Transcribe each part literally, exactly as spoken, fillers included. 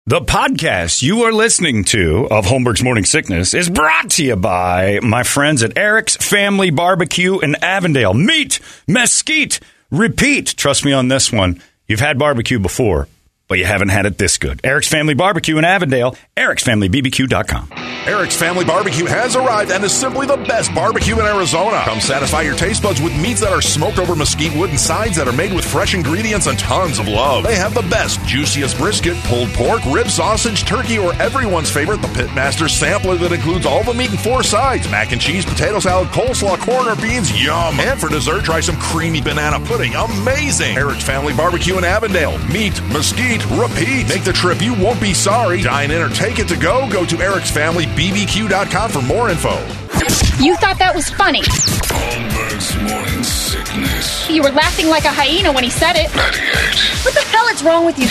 The podcast you are listening to of Holmberg's Morning Sickness is brought to you by my friends at Eric's Family Barbecue in Avondale. Meet, mesquite, repeat. Trust me on this one. You've had barbecue before, but you haven't had it this good. Eric's Family Barbecue in Avondale, erics family b b q dot com. Eric's Family Barbecue has arrived and is simply the best barbecue in Arizona. Come satisfy your taste buds with meats that are smoked over mesquite wood and sides that are made with fresh ingredients and tons of love. They have the best, juiciest brisket, pulled pork, rib sausage, turkey, or everyone's favorite, the Pitmaster sampler that includes all the meat and four sides, mac and cheese, potato salad, coleslaw, corn, or beans, yum. And for dessert, try some creamy banana pudding, amazing. Eric's Family Barbecue in Avondale. Meat, mesquite, repeat. Make the trip, you won't be sorry. Dine in or take it to go. Go to erics family b b q dot com for more info. You thought that was funny. Holmberg's Morning Sickness. You were laughing like a hyena when he said it. ninety-eight. What the hell is wrong with you?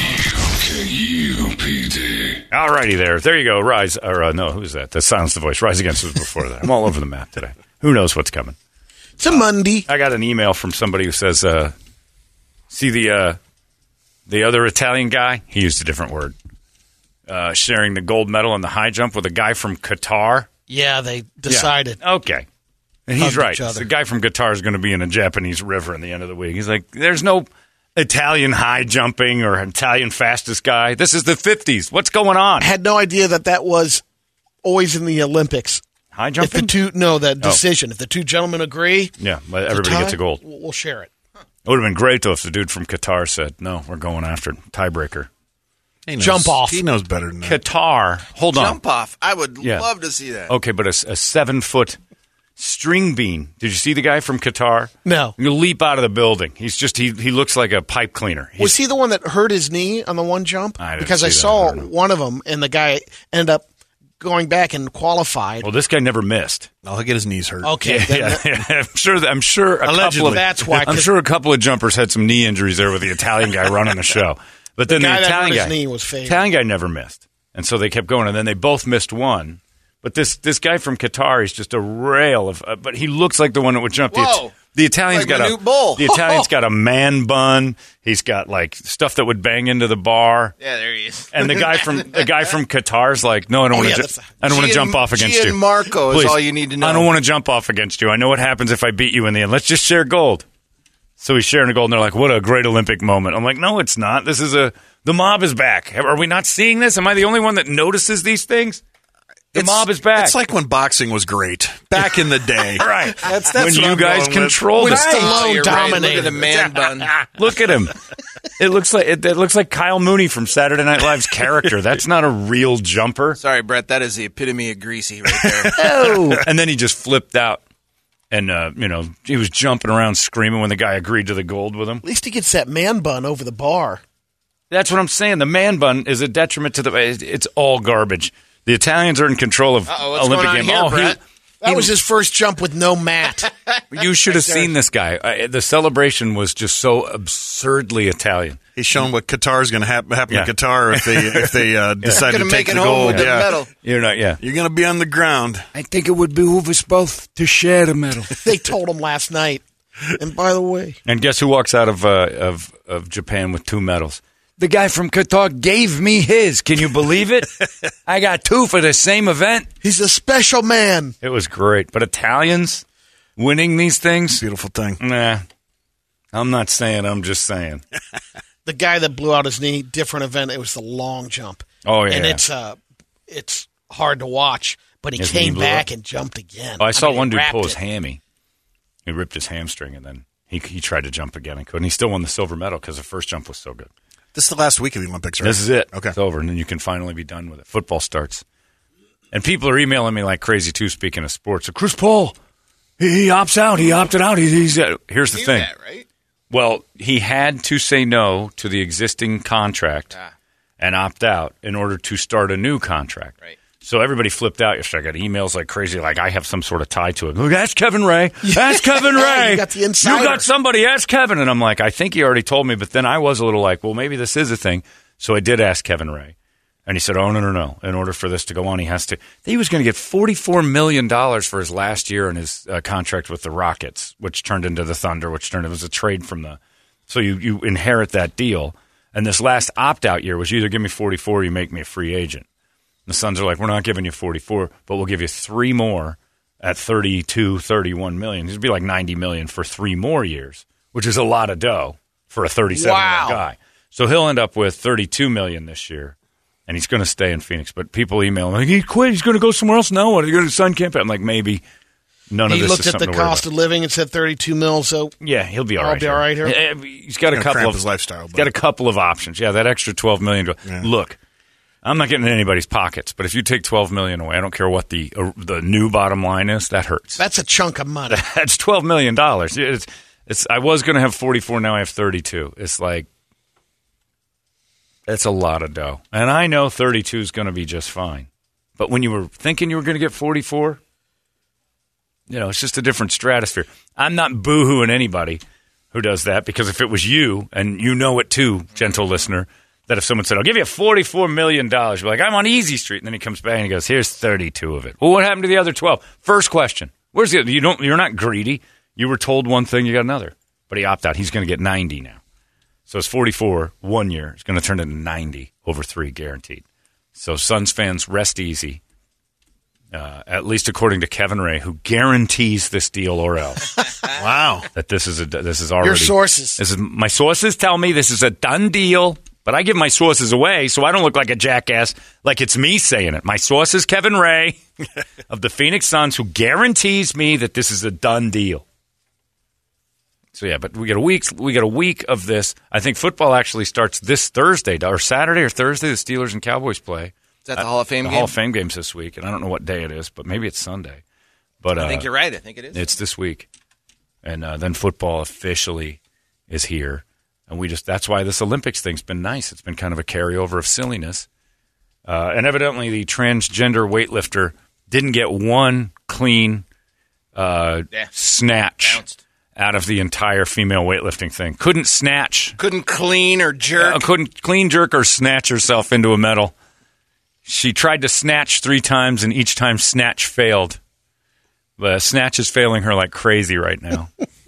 K U P D. All righty there. There you go. Rise. Or uh, no, who's that? That silenced the voice. Rise Against was before that. I'm all over the map today. Who knows what's coming? It's a Monday. I got an email from somebody who says, uh, see the uh, the other Italian guy? He used a different word. Uh, sharing the gold medal in the high jump with a guy from Qatar. Yeah, they decided. Yeah. Okay. And he's Hugged right. each other. The guy from Qatar is going to be in a Japanese river in the end of the week. He's like, there's no Italian high jumping or Italian fastest guy. This is the fifties. What's going on? I had no idea that that was always in the Olympics. High If jumping? the two, no, that decision. If the two gentlemen agree, Yeah, but everybody tie, gets a gold. We'll we'll share it. It would have been great, though, if the dude from Qatar said, no, we're going after it. Tiebreaker. He knows, Jump off. He knows better than that. Qatar. Hold on. Jump off. I would Yeah. love to see that. Okay, but a, a seven-foot string bean. Did you see the guy from Qatar? No. You leap out of the building. He's just, he he looks like a pipe cleaner. He's, Was he the one that hurt his knee on the one jump? I didn't because see I that. saw I don't know. one of them, and the guy ended up going back and qualified. well, this guy never missed. I'll get his knees hurt. Okay, Yeah, then yeah, that- yeah. I'm sure. That, I'm sure. A Allegedly. couple of, That's why, I'm 'cause- sure a couple of jumpers had some knee injuries there with the Italian guy running the show. But then the, guy that Italian hurt his guy, knee was favored. Italian guy never missed, and so they kept going, and then they both missed one. But this this guy from Qatar is just a rail of. Uh, but he looks like the one that would jump. The, Whoa. the Italian's Like got Manute a Bol. the Italian's got a man bun. He's got like stuff that would bang into the bar. Yeah, there he is. And the guy from the guy from Qatar's like, no, I don't Oh, want yeah, to. that's- Ju- I don't want to Gian- jump off against you. Gianmarco is Please. all you need to know. I don't want to jump off against you. I know what happens if I beat you in the end. Let's just share gold. So he's sharing a gold, and they're like, what a great Olympic moment. I'm like, no, it's not. This is a the mob is back. Are we not seeing this? Am I the only one that notices these things? The It's- mob is back. It's like when boxing was great back in the day. right. That's, that's when what you I'm guys going with. controlled When it. Stallone You're right. Look dominated. at the man bun. Look at him. It looks like it, it looks like Kyle Mooney from Saturday Night Live's character. That's not a real jumper. Sorry, Brett. That is the epitome of greasy right there. Oh. And then he just flipped out. And, uh, you know, he was jumping around screaming when the guy agreed to the gold with him. At least he gets that man bun over the bar. That's what I'm saying. The man bun is a detriment to the. It's all garbage. The Italians are in control of Uh-oh, what's Olympic going on game. here, oh, he- Brett? That he- was his first jump with no mat. You should have seen this guy. Uh, the celebration was just so absurdly Italian. He's shown what Qatar is going to hap- happen Yeah. to Qatar if they if they uh, decide Gonna to make take it the home gold. with the yeah. medal. You're not. Yeah. You're going to be on the ground. I think it would behoove us both to share the medal. They told him last night. And by the way, And guess who walks out of uh, of of Japan with two medals? The guy from Qatar gave me his. Can you believe it? I got two for the same event. he's a special man. It was great. But Italians winning these things, Beautiful thing. nah. I'm not saying. I'm just saying. The guy that blew out his knee, different event. It was the long jump. Oh, yeah. and it's uh, it's hard to watch. But he His knee came blew back up? and jumped again. Oh, I saw mean, one he dude wrapped pull his it. hammy. He ripped his hamstring, and then he he tried to jump again and couldn't. He still won the silver medal because the first jump was so good. This is the last week of the Olympics, right? This is it. Okay. It's over, and then you can finally be done with it. Football starts. And people are emailing me like crazy, too, speaking of sports. So Chris Paul, he, he opts out. He opted out. He, he's uh, Here's the Knew thing. that, right? Well, he had to say no to the existing contract Ah. and opt out in order to start a new contract. Right. So everybody flipped out yesterday. I got emails like crazy, like I have some sort of tie to it. Look, ask Kevin Ray. Ask Kevin Ray. You got the insider. You got somebody. Ask Kevin. And I'm like, I think he already told me. But then I was a little like, well, maybe this is a thing. So I did ask Kevin Ray. And he said, oh, no, no, no. In order for this to go on, he has to. He was going to get forty-four million dollars for his last year in his uh, contract with the Rockets, which turned into the Thunder, which turned, it was a trade from the. So you, you inherit that deal. And this last opt-out year was you either give me forty-four or you make me a free agent. And the Suns are like, we're not giving you forty-four, but we'll give you three more at thirty-two, thirty-one million. It'd be like ninety million for three more years, which is a lot of dough for a thirty-seven-year-old Wow. guy. So he'll end up with thirty-two million this year, and he's going to stay in Phoenix. But people email him, like, he quit, he's going to go somewhere else now. What, are you going to sign camp? I'm like, maybe. None of He this looked is at something the to worry cost about. of living and said thirty-two mil. So Yeah, he'll be all I'll right. be all right here. Eh, He's got a Gonna couple cramp of his lifestyle, He's but- got a couple of options. Yeah, that extra twelve million. Yeah. Look, I'm not getting in anybody's pockets, but if you take twelve million away, I don't care what the uh, the new bottom line is. That hurts. that's a chunk of money. That's twelve million dollars. It's it's. I was going to have forty-four. Now I have thirty-two. It's like it's a lot of dough, and I know thirty-two is going to be just fine. But when you were thinking you were going to get forty-four. You know, it's just a different stratosphere. I'm not boo-hooing anybody who does that, because if it was you, and you know it too, gentle listener, that if someone said, I'll give you forty-four million dollars, you're like, I'm on Easy Street, and then he comes back and he goes, here's thirty-two of it. Well, what happened to the other twelve? First question. Where's the other? You don't, you're not greedy. You were told one thing, you got another. But he opted out. He's going to get ninety now. So it's forty-four one year. It's going to turn into ninety over three, guaranteed. So Suns fans, rest easy. Uh, at least according to Kevin Ray, who guarantees this deal or else. Wow. That this is a this is already Your sources. This is my sources tell me this is a done deal, but I give my sources away so I don't look like a jackass, like it's me saying it. My source is Kevin Ray of the Phoenix Suns, who guarantees me that this is a done deal. So yeah, but we get a week. We get a week of this. I think football actually starts this Thursday or Saturday or Thursday. The Steelers and Cowboys play. Is that the Hall of Fame the game? Hall of Fame games this week, and I don't know what day it is, but maybe it's Sunday. But I uh, think you're right. I think it is. it's this week, and uh, then football officially is here, and we just—that's why this Olympics thing's been nice. It's been kind of a carryover of silliness, uh, and evidently the transgender weightlifter didn't get one clean uh, Yeah. snatch Bounced. out of the entire female weightlifting thing. Couldn't snatch, Couldn't clean or jerk. uh, couldn't clean jerk or snatch herself into a medal. She tried to snatch three times, and each time snatch failed. But snatch is failing her like crazy right now.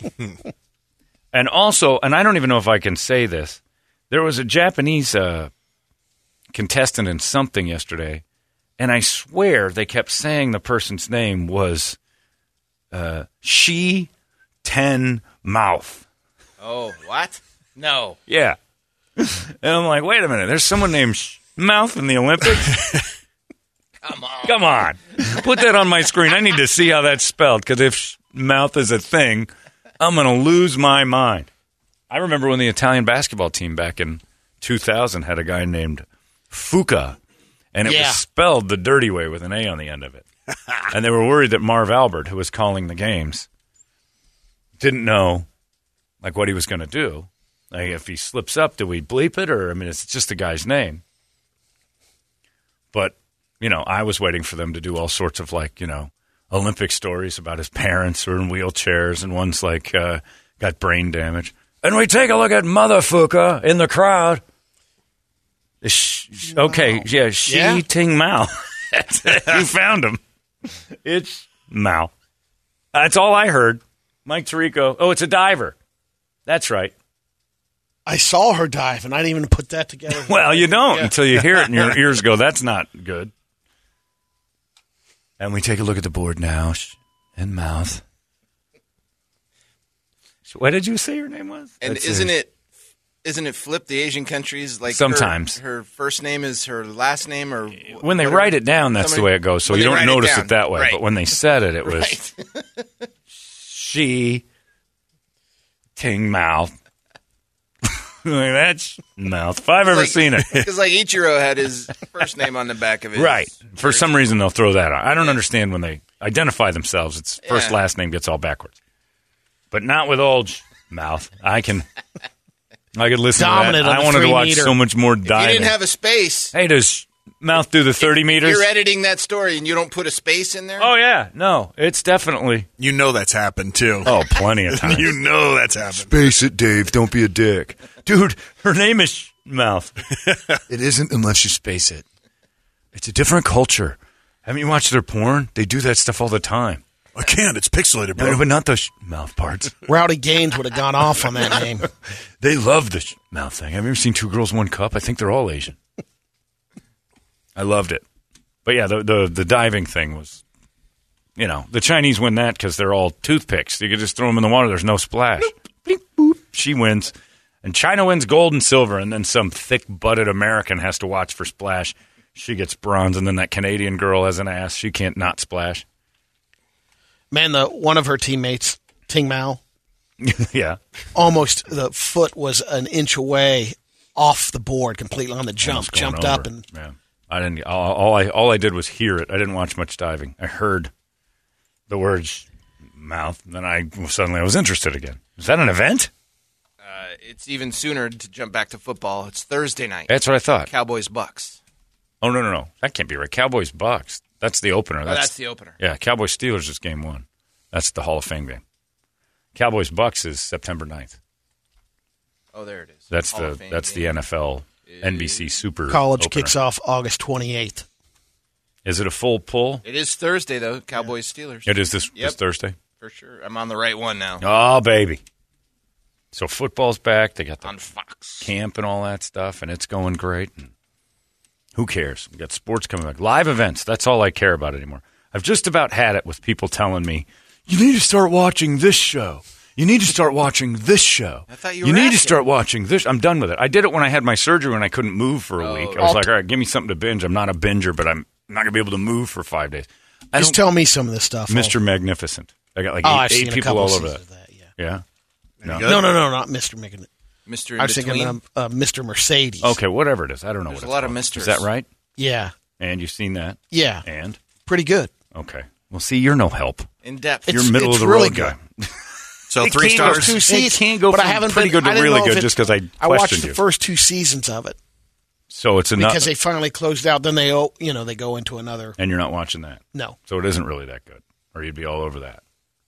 And also, and I don't even know if I can say this, there was a Japanese uh, contestant in something yesterday, and I swear they kept saying the person's name was uh, Shi Ten Mouth. Oh, what? No. Yeah. And I'm like, wait a minute, there's someone named Sh- Mouth in the Olympics? Come on. Come on. Put that on my screen. I need to see how that's spelled, because if sh- mouth is a thing, I'm going to lose my mind. I remember when the Italian basketball team back in two thousand had a guy named Fuca, and it Yeah. was spelled the dirty way with an A on the end of it. And they were worried that Marv Albert, who was calling the games, didn't know like what he was going to do. Like, if he slips up, do we bleep it? Or, I mean, it's just the guy's name. But, you know, I was waiting for them to do all sorts of, like, you know, Olympic stories about his parents who are in wheelchairs, and one's, like, uh, got brain damage. And we take a look at Mother Fuka in the crowd. Sh- sh- okay, yeah, Shi Yeah? Ting Mao. You found him. It's Mao. That's all I heard. Mike Tirico. Oh, it's a diver. That's right. I saw her dive, and I didn't even put that together. Well, you don't Yeah. until you hear it, and your ears go, that's not good. And we take a look at the board now. Sh- And mouth. What did you say your name was? And That's isn't it isn't it flipped the Asian countries like her- Sometimes. her, first name is her last name or When they whatever? write it down, that's Somebody- the way it goes. So when you they don't write notice down. it that way. Right. But when they said it, it was Right. she ting mouth. Like, that's mouth. If I've ever Like- seen it. Because like Ichiro had his first name on the back of it. Right. For some reason, they'll throw that on. I don't understand when they identify themselves. It's first, Yeah. last name gets all backwards. But not with old sh- mouth. I can I could listen Dominant to that. on I the wanted to three watch meter. so much more If you diving. didn't have a space, Hey, does mouth do the thirty meters? you're editing that story and you don't put a space in there. Oh, yeah. No, it's definitely. You know that's happened, too. Oh, plenty of times. You know that's happened. Face it, Dave. Don't be a dick. Dude, her name is sh- Mouth. It isn't unless you space it. It's a different culture. Haven't you watched their porn? They do that stuff all the time. I can't. It's pixelated, bro. No, but not the sh- mouth parts. Rowdy Gaines would have gone off on that name. They love the sh- mouth thing. Have you ever seen Two Girls, One Cup? I think they're all Asian. I loved it. But yeah, the, the, the diving thing was, you know, the Chinese win that because they're all toothpicks. You could just throw them in the water. There's no splash. Bleep, boop. She wins. And China wins gold and silver, and then some thick-butted American has to watch for splash. She gets bronze, and then that Canadian girl has an ass. She can't not splash. Man, the one of her teammates, Ting Mao, Yeah. almost the foot was an inch away off the board completely on the jump. Almost going Jumped up over. and Yeah. I didn't. All, all I all I did was hear it. I didn't watch much diving. I heard the words "mouth," and then I suddenly I was interested again. Is that an event? Uh, it's even sooner to jump back to football. It's Thursday night. That's what I thought. Cowboys Bucks. Oh no no no! That can't be right. Cowboys Bucks. That's the opener. Oh, That's, that's the opener. Yeah, Cowboys Steelers is game one. That's the Hall of Fame game. Cowboys Bucks is September ninth. Oh, there it is. That's Hall the of Fame that's the game. N F L N B C Super college opener. kicks off August twenty-eighth. Is it a full pull? It is Thursday though. Cowboys Steelers. It is this, Yep. this Thursday. For sure. I'm on the right one now. Oh baby! So football's back. They got the On Fox. camp and all that stuff, and it's going great. And who cares? We got sports coming back. Live events. That's all I care about anymore. I've just about had it with people telling me, you need to start watching this show. You need to start watching this show. I thought you You were need to asking. start watching this. I'm done with it. I did it when I had my surgery when I couldn't move for a Oh, week. I right. was like, all right, give me something to binge. I'm not a binger, but I'm not going to be able to move for five days. I Just don't, tell me some of this stuff. Mister Magnificent. I got like Oh, eight, I've eight seen a people couple all over seasons that. of that. Yeah. Yeah? No. good? No, no, no, not Mister Mc- Mister In I was thinking Between. of uh, Mister Mercedes. Okay, whatever it is. I don't know There's what a it's lot of called. misters. Is that right? Yeah, And you've seen that? yeah, And? pretty good. Okay. Well, see, you're no help. In depth. It's- You're middle of the really road good. guy. So It three can't go stars. two Two It seasons, can't go but I from haven't pretty been- good to I didn't really know if good it- just 'cause I I watched questioned the you. first two seasons of it So it's enough. because they finally closed out. Then they, oh, you know, they go into another. And you're not watching that. No, So it isn't really that good. Or you'd be all over that.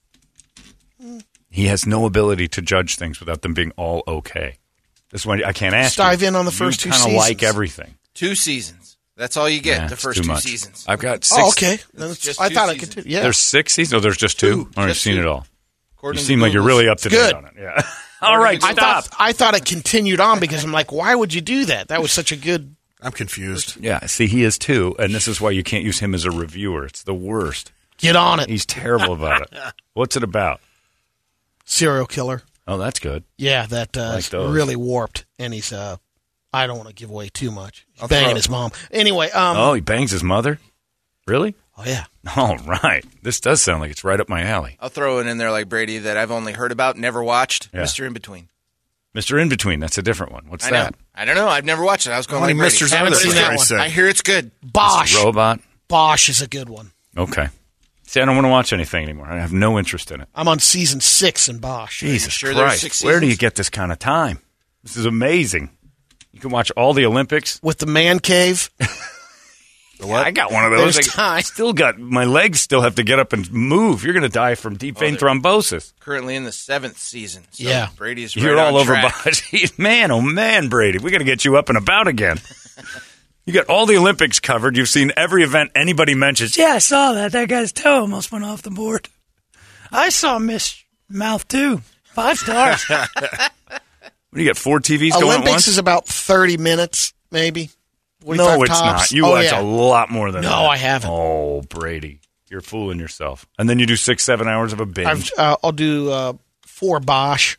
He has no ability to judge things without them being all okay. This is why I can't ask Just dive you. in on the first two You kind of like seasons. everything. Two seasons. That's all you get. Nah, the it's first too two much. seasons. I've got six. oh, okay. Then it's- just I two thought it seasons. could. Yeah, There's six seasons? Oh, there's just two? Two. Oh, you've Just seen two. it all. According You to seem like you're Google's- really up to date good. on it. Yeah. all right, I stop. thought I thought it continued on because I'm like, why would you do that? That was such a good. I'm confused. Yeah, see, he is too, and this is why you can't use him as a reviewer. It's the worst. Get on it, He's terrible about it. What's it about? serial killer. Oh, that's good. Yeah, that uh, Like is those. really warped, and he's. Uh, I don't want to give away too much. He's I'll banging throw- his mom. Anyway, um, Oh, he bangs his mother? Really? oh yeah, All right. This does sound like it's right up my alley. I'll throw it in there like Brady that I've only heard about, never watched. Yeah. Mister In Between. Mister In Between, that's a different one. What's I know. that? I don't know. I've never watched it. I was going How many like Brady. misters Haven't are there? seen for that Christ's one. sake? I hear it's good. Bosch. Robot? Bosch is a good one. Okay. See, I don't want to watch anything anymore. I have no interest in it. I'm on season six in Bosch. Jesus sure there's Christ. six Where do seasons? you get this kind of time? This is amazing. You can watch all the Olympics. With the man cave. What? I got one of those. There's I time. still got my legs. Still have to get up and move. You're going to die from deep vein thrombosis. Currently in the seventh season. So Yeah. Brady's right You're on all over. track. Body. Man, oh man, Brady, we got to get you up and about again. You got all the Olympics covered. You've seen every event anybody mentions. Yeah, I saw that. That guy's toe almost went off the board. I saw Miss Mouth too. Five stars. What do you got? Four T Vs going at Olympics once? is about thirty minutes, maybe. No, forty-five it's tops. not. You oh, watch yeah. a lot more than No, that. I haven't. Oh, Brady, you're fooling yourself. And then you do six, seven hours of a binge. I've, uh, I'll do uh, four Bosch.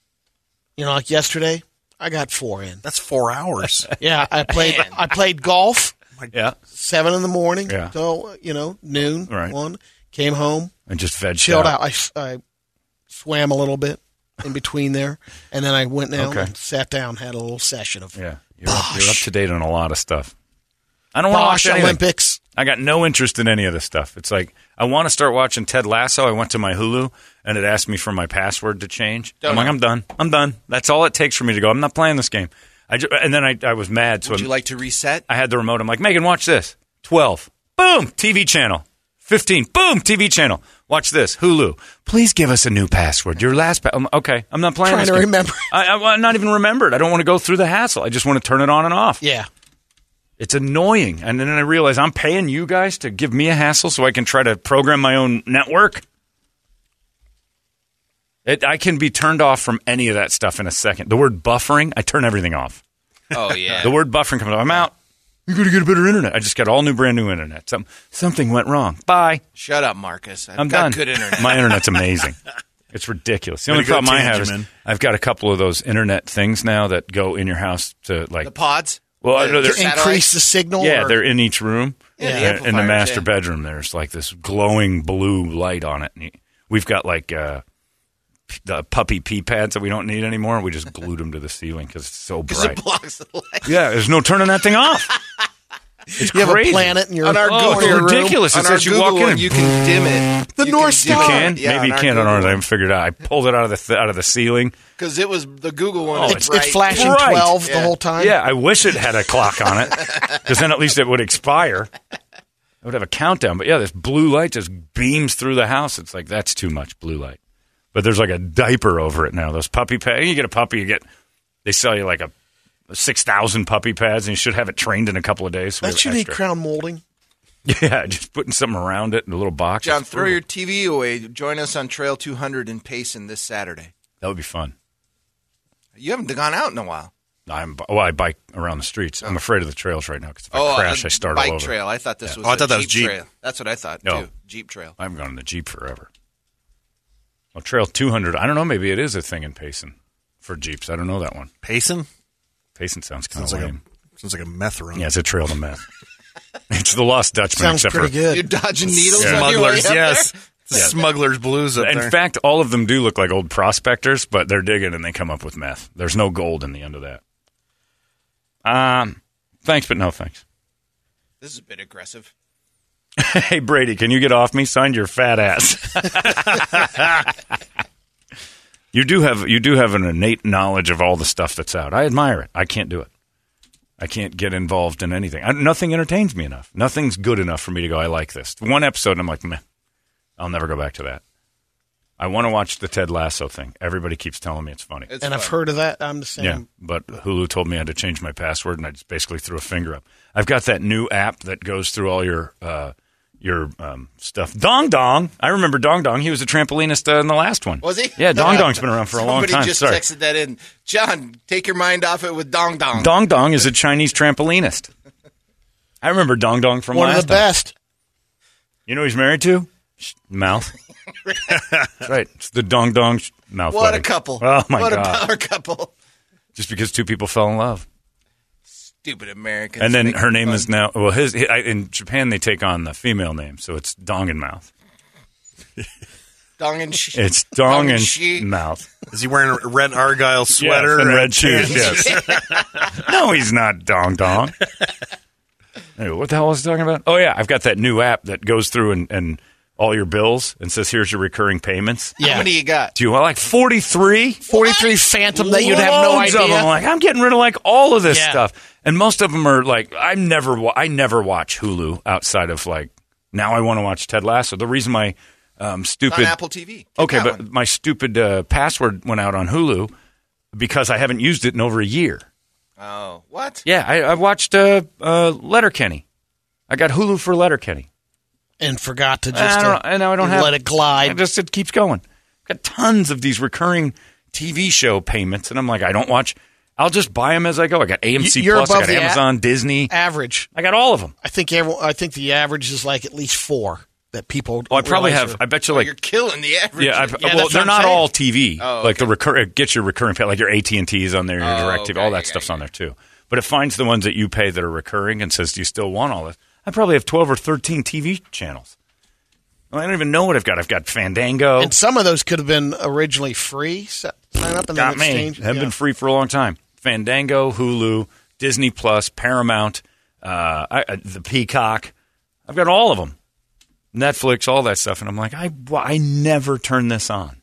You know, like yesterday, I got four in. That's four hours. Yeah, I played. I played golf yeah, seven in the morning. Yeah. So you know, noon. Right. One came home, and just veg chilled out. I, s- I swam a little bit in between there, and then I went down Okay. and sat down, had a little session of Yeah, you're up, you're up to date on a lot of stuff. I don't want to Bosch watch anything. Olympics. I got no interest in any of this stuff. It's like I want to start watching Ted Lasso. I went to my Hulu and it asked me for my password to change. Don't I'm like, know. I'm done. I'm done. That's all it takes for me to go. I'm not playing this game. I ju- and then I, I was mad. So Would I'm- you like to reset? I had the remote. I'm like, Megan, watch this. twelve. Boom. T V channel. fifteen. Boom. T V channel. Watch this. Hulu. Please give us a new password. Your last pa- I'm, Okay. I'm not playing Trying this to game. remember. I, I, I'm not even remembered. I don't want to go through the hassle. I just want to turn it on and off. Yeah. It's annoying. And then I realize I'm paying you guys to give me a hassle so I can try to program my own network. It, I can be turned off from any of that stuff in a second. The word buffering, I turn everything off. Oh, yeah. The word buffering comes up. I'm out. You're going to get a better internet. I just got all new, brand new internet. Some, something went wrong. Bye. Shut up, Marcus. I've I'm got done. good internet. My internet's amazing. It's ridiculous. The Way only to go, problem I have is Tangerman. I've got a couple of those internet things now that go in your house to like. The pods? Well, I know The they're satellite? Increase the signal? yeah, or- they're in each room. Yeah, the Uh, in the amplifiers, master yeah. bedroom, there's like this glowing blue light on it. And you- we've got like uh, p- the puppy pee pads that we don't need anymore. We just glued them to the ceiling because it's so Because bright. it blocks the light. Yeah, there's no turning that thing off. It's You have crazy. a planet in your, On our Oh, Google it's your room. ridiculous. It On our says you Google walk in one, and you can dim it. The You North can dim You Star. it. can? Yeah, Maybe you on our can't on Google ours. I one. haven't figured it out. I pulled it out of the th- out of the ceiling. Because it was the Google one. Oh, was It's, bright. it's flashing Right. twelve the Yeah. whole time. Yeah, I wish it had a clock on it because then at least it would expire. I would have a countdown. But yeah, this blue light just beams through the house. It's like, that's too much blue light. But there's like a diaper over it now. Those puppy pads. You get a puppy, you get, they sell you like a, a six thousand puppy pads and you should have it trained in a couple of days. So we Don't have you need extra. crown molding? Yeah, just putting something around it in a little box. John, That's throw brutal. your T V away. Join us on Trail two hundred in Payson this Saturday. That would be fun. You haven't gone out in a while. I'm, well, I bike around the streets. I'm afraid of the trails right now because if I Oh, crash, a I start bike all over. trail. I thought this was Oh, I a thought that was Jeep Jeep. trail. That's what I thought, No. too. Jeep trail. I haven't gone on the Jeep forever. Well, Trail two hundred, I don't know. Maybe it is a thing in Payson for Jeeps. I don't know that one. Payson? Payson sounds kind Sounds of like lame. a sounds like a meth run. Yeah, it's a trail to meth. It's the Lost Dutchman, Sounds except pretty for. good. You're dodging needles on your way Smugglers, up yes. there? The Smugglers blues up In there. fact, all of them do look like old prospectors, but they're digging and they come up with meth. There's no gold in the end of that. Um, thanks, but no thanks. This is a bit aggressive. Hey, Brady, can you get off me? Sign your fat ass. You do have you do have an innate knowledge of all the stuff that's out. I admire it. I can't do it. I can't get involved in anything. I, nothing entertains me enough. Nothing's good enough for me to go, I like this. One episode, and I'm like, meh. I'll never go back to that. I want to watch the Ted Lasso thing. Everybody keeps telling me it's funny. It's and I've fun. heard of that. I'm the same. Yeah, but Hulu told me I had to change my password, and I just basically threw a finger up. I've got that new app that goes through all your uh, your um, stuff. Dong Dong. I remember Dong Dong. He was a trampolinist uh, in the last one. Was he? Yeah, Dong Dong's been around for a long Somebody time. just Sorry. texted that in. John, take your mind off it with Dong Dong. Dong Dong is a Chinese trampolinist. I remember Dong Dong from One of last the best. time. You know who he's married to? Sh- Mouth. That's right. It's the Dong Dong sh- Mouth What wedding. a couple. Oh, my what God. a power couple. Just because two people fell in love. Stupid Americans. And then making her name fun. is now, well, his I- in Japan, they take on the female name, so it's Dong and Mouth. Dong and She. It's Dong and She. Mouth. Is he wearing a red Argyle sweater Yes, and red shoes, yes. No, he's not Dong Dong. Anyway, what the hell was I talking about? Oh, yeah, I've got that new app that goes through and, and all your bills and says, here's your recurring payments. How Yeah. many you got? Do you want like forty-three? forty-three Phantom that you'd have no Loads of idea. them. Like, I'm getting rid of like all of this Yeah. stuff. And most of them are like, I never, wa- I never watch Hulu outside of like, now I want to watch Ted Lasso. The reason my um, It's stupid. on Apple T V. Take Okay, that but one. my stupid uh, password went out on Hulu because I haven't used it in over a year. Oh, what? Yeah, I, I watched uh, uh, Letterkenny. I got Hulu for Letterkenny. And forgot to just I don't, uh, and now I don't have let it glide. I just it keeps going. Got tons of these recurring T V show payments, and I'm like, I don't watch. I'll just buy them as I go. I got A M C You're Plus, I above got the a- Amazon, Disney. Average. I got all of them. I think everyone, I think the average is like at least four that people. Oh, I probably realize have. are- I bet you Oh, like you're killing the average. yeah. I, Yeah, well, that's what they're I'm not saying. all T V. Oh, Like the okay. recur, it gets your recurring pay, like your A T and T is on there, your Oh, DirecTV, okay, all yeah, that yeah, stuff's yeah. on there too. But it finds the ones that you pay that are recurring and says, "Do you still want all this?" I probably have twelve or thirteen T V channels. Well, I don't even know what I've got. I've got Fandango. And some of those could have been originally free. So, sign up and got then me. exchange. Have yeah. been free for a long time. Fandango, Hulu, Disney Plus, Paramount, uh, I, uh, the Peacock. I've got all of them. Netflix, all that stuff, and I'm like, I, I never turn this on.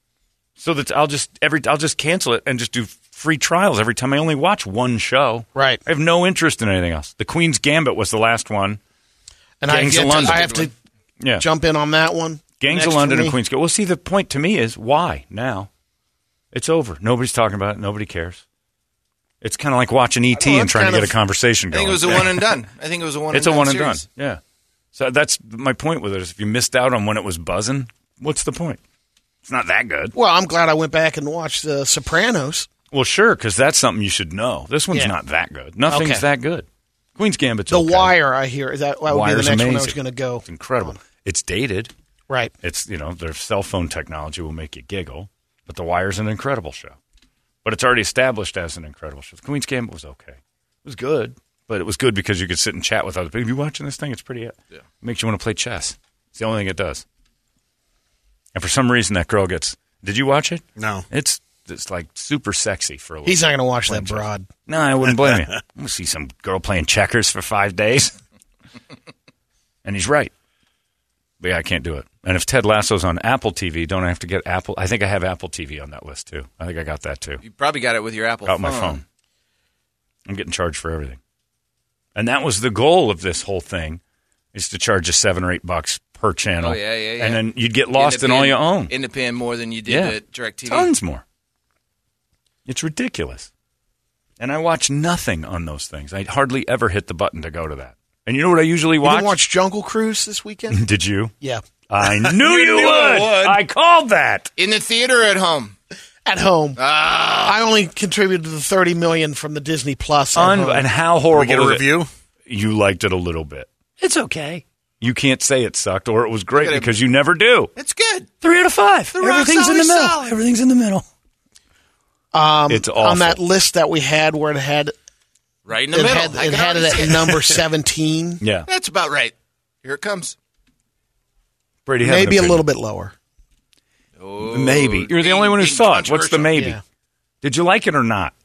So that I'll just every I'll just cancel it and just do free trials every time I only watch one show. Right. I have no interest in anything else. The Queen's Gambit was the last one. And I have, Gangs yet of to, London. I have to Yeah. jump in on that one. Gangs Next of for London me. and Queen's Gambit. Well, see, the point to me is why now? It's over. Nobody's talking about it. Nobody cares. It's kind of like watching E T know, and that's trying to kind get of- a conversation I going. think it was a one and done. I think it was a one It's and a done one and done. series. Yeah. So that's my point with it. Is if you missed out on when it was buzzing, what's the point? It's not that good. Well, I'm glad I went back and watched The Sopranos. Well, sure, because that's something you should know. This one's Yeah. not that good. Nothing's Okay. that good. Queen's Gambit's The okay. Wire, I hear. Is that, that would Wire's be the next one I was amazing. going to go. It's incredible. on. It's dated. Right. It's, you know, their cell phone technology will make you giggle, but The Wire's an incredible show. But it's already established as an incredible show. Queen's Gambit was okay. It was good, but it was good because you could sit and chat with other people. You watching this thing? It's pretty. Yeah. It makes you want to play chess. It's the only thing it does. And for some reason, that girl gets. Did you watch it? No. It's it's like super sexy for a little. He's not bit. going to watch Playing that chess. broad. No, I wouldn't blame you. I want to see some girl playing checkers for five days. And he's right. But yeah, I can't do it. And if Ted Lasso's on Apple T V, don't I have to get Apple? I think I have Apple T V on that list, too. I think I got that, too. You probably got it with your Apple Out phone. my phone. I'm getting charged for everything. And that was the goal of this whole thing, is to charge you seven or eight bucks per channel. Oh, yeah, yeah, yeah. And then you'd get lost in all you own. End up paying more than you did Yeah. at DirecTV. Tons more. It's ridiculous. And I watch nothing on those things. I hardly ever hit the button to go to that. And you know what I usually You watch? didn't watch Jungle Cruise this weekend? Did you? Yeah. I knew you would. I called that. In the theater or at home? At home. Ah. I only contributed to the thirty million dollars from the Disney Plus. at Un- home. and how horrible We get a is it? review? You liked it a little bit. It's okay. You can't say it sucked or it was great Look at it. because you never do. It's good. Three out of five. The rock's Everything's in the always middle. solid. Everything's in the middle. Um, It's awful. on that list that we had where it had Right in the it middle. had, I it can had it already at see number seventeen. Yeah. That's about right. Here it comes. Brady, have an Maybe a opinion. little bit lower. Oh, Maybe. You're the being- only one who being saw it. What's the controversial. maybe? Yeah. Did you like it or not?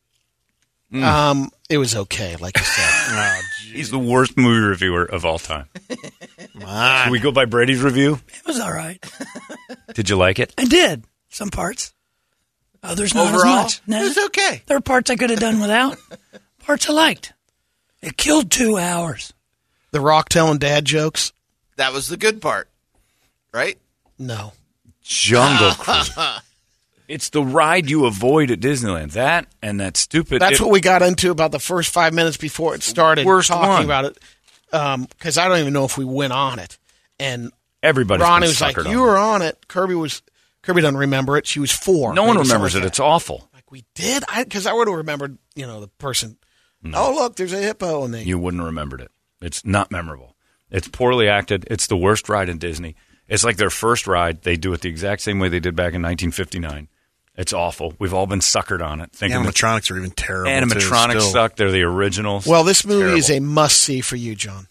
Hmm. Um, it was okay, like you said. He's the worst movie reviewer of all time. Can we go by Brady's review? It was all right. Did you like it? I did. Some parts. Others not Overall, as much. No. it was okay. There were parts I could have done without. Parts I liked. It killed two hours. The Rock telling dad jokes? That was the good part, right? No. Jungle Cruise. It's the ride you avoid at Disneyland. That and that stupid. That's it- what we got into about the first five minutes before it started Worst talking one. about it. Because I don't even know if we went on it. And Everybody's Ronnie been was like, suckered you on were on it. Kirby was. Kirby doesn't remember it. She was four. No one maybe, remembers something it. like It's that. awful. Like we did? Because I, I would have remembered, you know, the person. Oh, look, there's a hippo. And they. You wouldn't have remembered it. It's not memorable. It's poorly acted. It's the worst ride in Disney. It's like their first ride. They do it the exact same way they did back in nineteen fifty-nine. It's awful. We've all been suckered on it. The Thinking that animatronics are even terrible. animatronics too, still. suck. They're the originals. Well, this movie is a Terrible. must-see for you, John.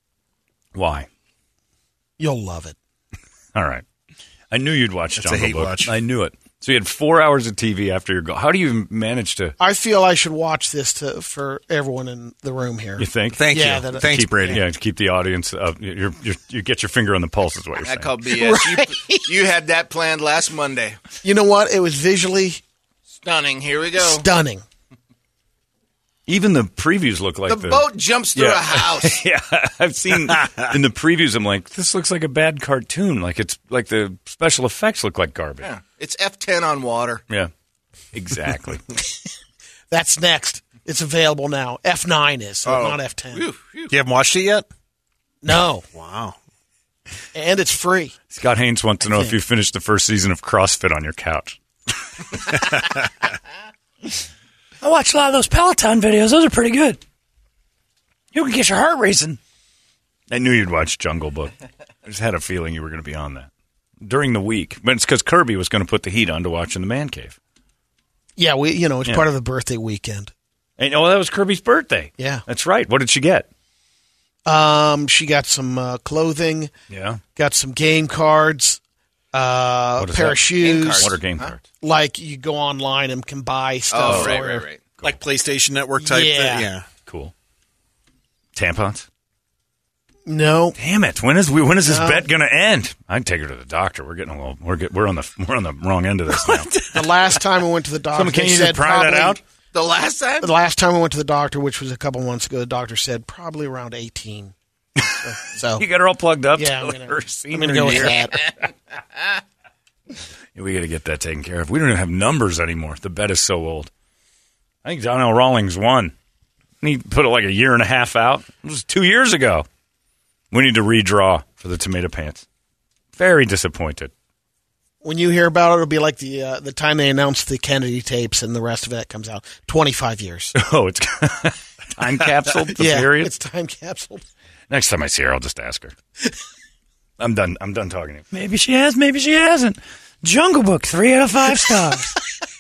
Why? You'll love it. All right. I knew you'd watch It's a Jungle hate Book. watch. I knew it. So you had four hours of T V after your goal. How do you even manage to? I feel I should watch this to for everyone in the room here. You think? Thank Yeah, you. that- Thanks, keep, Brady. Yeah, to keep the audience up. You're, you're, you get your finger on the pulse, is what you're saying. That called B S. You, you had that planned last Monday. You know what? It was visually Stunning. Here we go. stunning. Even the previews look like The the, boat jumps through Yeah. a house. Yeah, I've seen in the previews. I'm like, this looks like a bad cartoon. Like it's like the special effects look like garbage. Yeah. It's F ten on water. Yeah, exactly. That's next. It's available now. F nine is, so Oh. not F ten. Whew, whew. You haven't watched it yet? No. Wow. And it's free. Scott Haynes wants to know if you finished the first season of CrossFit on your couch. I watched a lot of those Peloton videos. Those are pretty good. You can get your heart racing. I knew you'd watch Jungle Book. I just had a feeling you were going to be on that during the week. But it's because Kirby was going to put the heat on to watch in the man cave. Yeah, we. You know, it's Yeah. part of the birthday weekend. And oh, that was Kirby's birthday. Yeah. That's right. What did she get? Um, she got some uh, clothing, Yeah. got some game cards, uh, What is pair that? of shoes. cards. What are game cards? Like you go online and can buy stuff. Oh, right, for right, her. right. Like PlayStation Network type Yeah. thing? Yeah. Cool. Tampons? No, Damn it! When is we? When is this No. bet going to end? I'd take her to the doctor. We're getting a little. We're get, we're on the we're on the wrong end of this now. the last time we went to the doctor, Someone, can they you said just pry that probably- out? The last time? The last time we went to the doctor, which was a couple months ago, the doctor said probably around eighteen. So, so You got her all plugged up. yeah, till I'm gonna, her I'm senior gonna go with year. that. We got to get that taken care of. We don't even have numbers anymore. The bet is so old. I think Donnell Rawlings won. And he put it like a year and a half out. It was two years ago. We need to redraw for the tomato pants. Very disappointed. when you hear about it, it'll be like the uh, the time they announced the Kennedy tapes and the rest of it comes out. twenty-five years. Oh, it's time capsule. The yeah, period. it's time capsule. Next time I see her, I'll just ask her. I'm done. I'm done talking to you. Maybe she has, maybe she hasn't. Jungle Book, three out of five stars.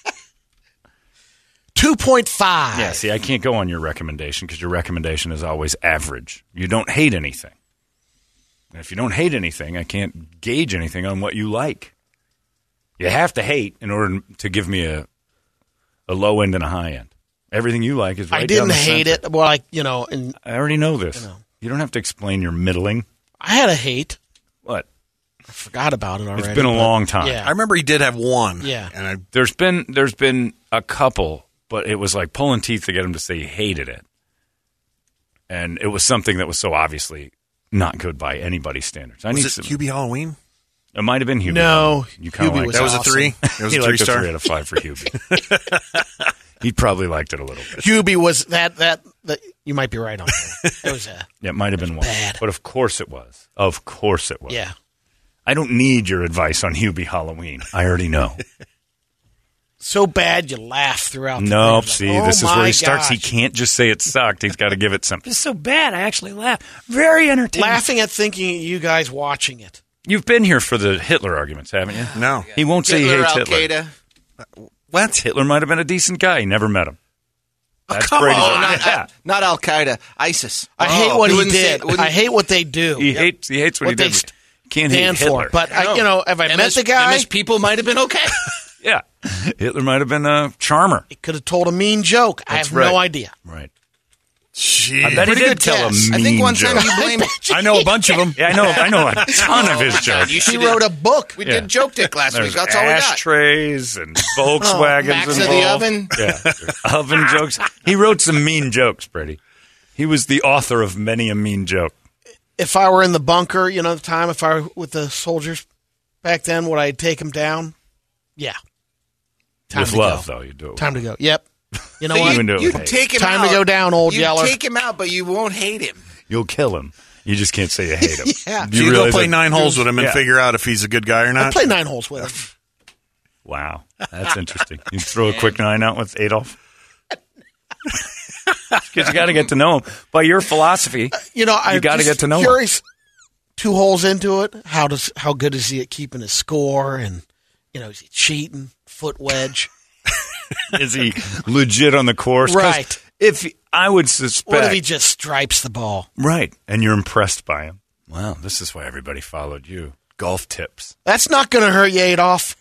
two point five. Yeah, see, I can't go on your recommendation because your recommendation is always average. You don't hate anything. And if you don't hate anything, I can't gauge anything on what you like. You have to hate in order to give me a a low end and a high end. Everything you like is right I down didn't the hate center. it. Well, like, you know, and I already know this. You know. You don't have to explain your middling. I had a hate. What? I forgot about it already. It's been a but- long time. Yeah. I remember he did have one. Yeah. And I, There's been there's been a couple, but it was like pulling teeth to get him to say he hated it. And it was something that was so obviously not good by anybody's standards. I need was it some, Hubie Halloween? It might have been Hubie. No, you kind of Hubie like was That was awesome. a three? It was he a liked three a star? three out of five for Hubie. He probably liked it a little bit. Hubie was that, that, that, you might be right on that. It was a, Yeah, it might have been one. bad. But of course it was. Of course it was. yeah. I don't need your advice on Hubie Halloween. I already know. So bad you laugh throughout the Nope. thing. See, Like, oh this is where my he starts. He gosh. can't just say it sucked. He's got to give it something. It's so bad, I actually laugh. Very entertaining. Laughing at thinking of you guys watching it. You've been here for the Hitler arguments, haven't you? No. He won't say Hitler, he hates Al Hitler. Qaeda. What? Hitler might have been a decent guy. He never met him. That's come Brady's. Oh, not, yeah. not Al Qaeda. ISIS. I Oh, hate what he wouldn't say- did. wouldn't- I hate what they do. He hates. He hates what, he What they did. st- Can't hate stand Hitler. for. But I, you know, if I M met S the guy, M S people might have been okay. yeah, Hitler might have been a charmer. he could have told a mean joke. I That's have right. no idea. Right. Jeez. I bet he Pretty did good tell guess. a mean I think one joke. time you blamed. I know a bunch of them. Yeah, I know. I know a ton of his jokes. You He should wrote a book. We Yeah. did joke dick last There's week. That's all we got. ashtrays and Volkswagens Max of involved. the oven. Yeah, oven jokes. He wrote some mean jokes, Brady. He was the author of many a mean joke. If I were in the bunker, you know, the time, if I were with the soldiers back then, would I take them down? Yeah. Time With to love, go. though, you do it. Time to go. Yep. You know So what? even do it you with hate. take him Time out. to go down, old you yeller. take him out, but you won't hate him. You'll kill him. You just can't say you hate him. Yeah. So you go realize play that- nine holes with him and Yeah. figure out if he's a good guy or I not? play nine holes with him. Wow, that's interesting. You throw a quick nine out with Adolf? Because you got to get to know him. By your philosophy, You know, I You gotta get to know him. curious. Two holes into it, how does how good is he at keeping his score? And you know, is he cheating? Foot wedge. is he legit on the course? 'Cause Right. If I would suspect, What if he just stripes the ball? right, and you're impressed by him. Wow, this is why everybody followed you. Golf tips. That's not going to hurt you, Adolf.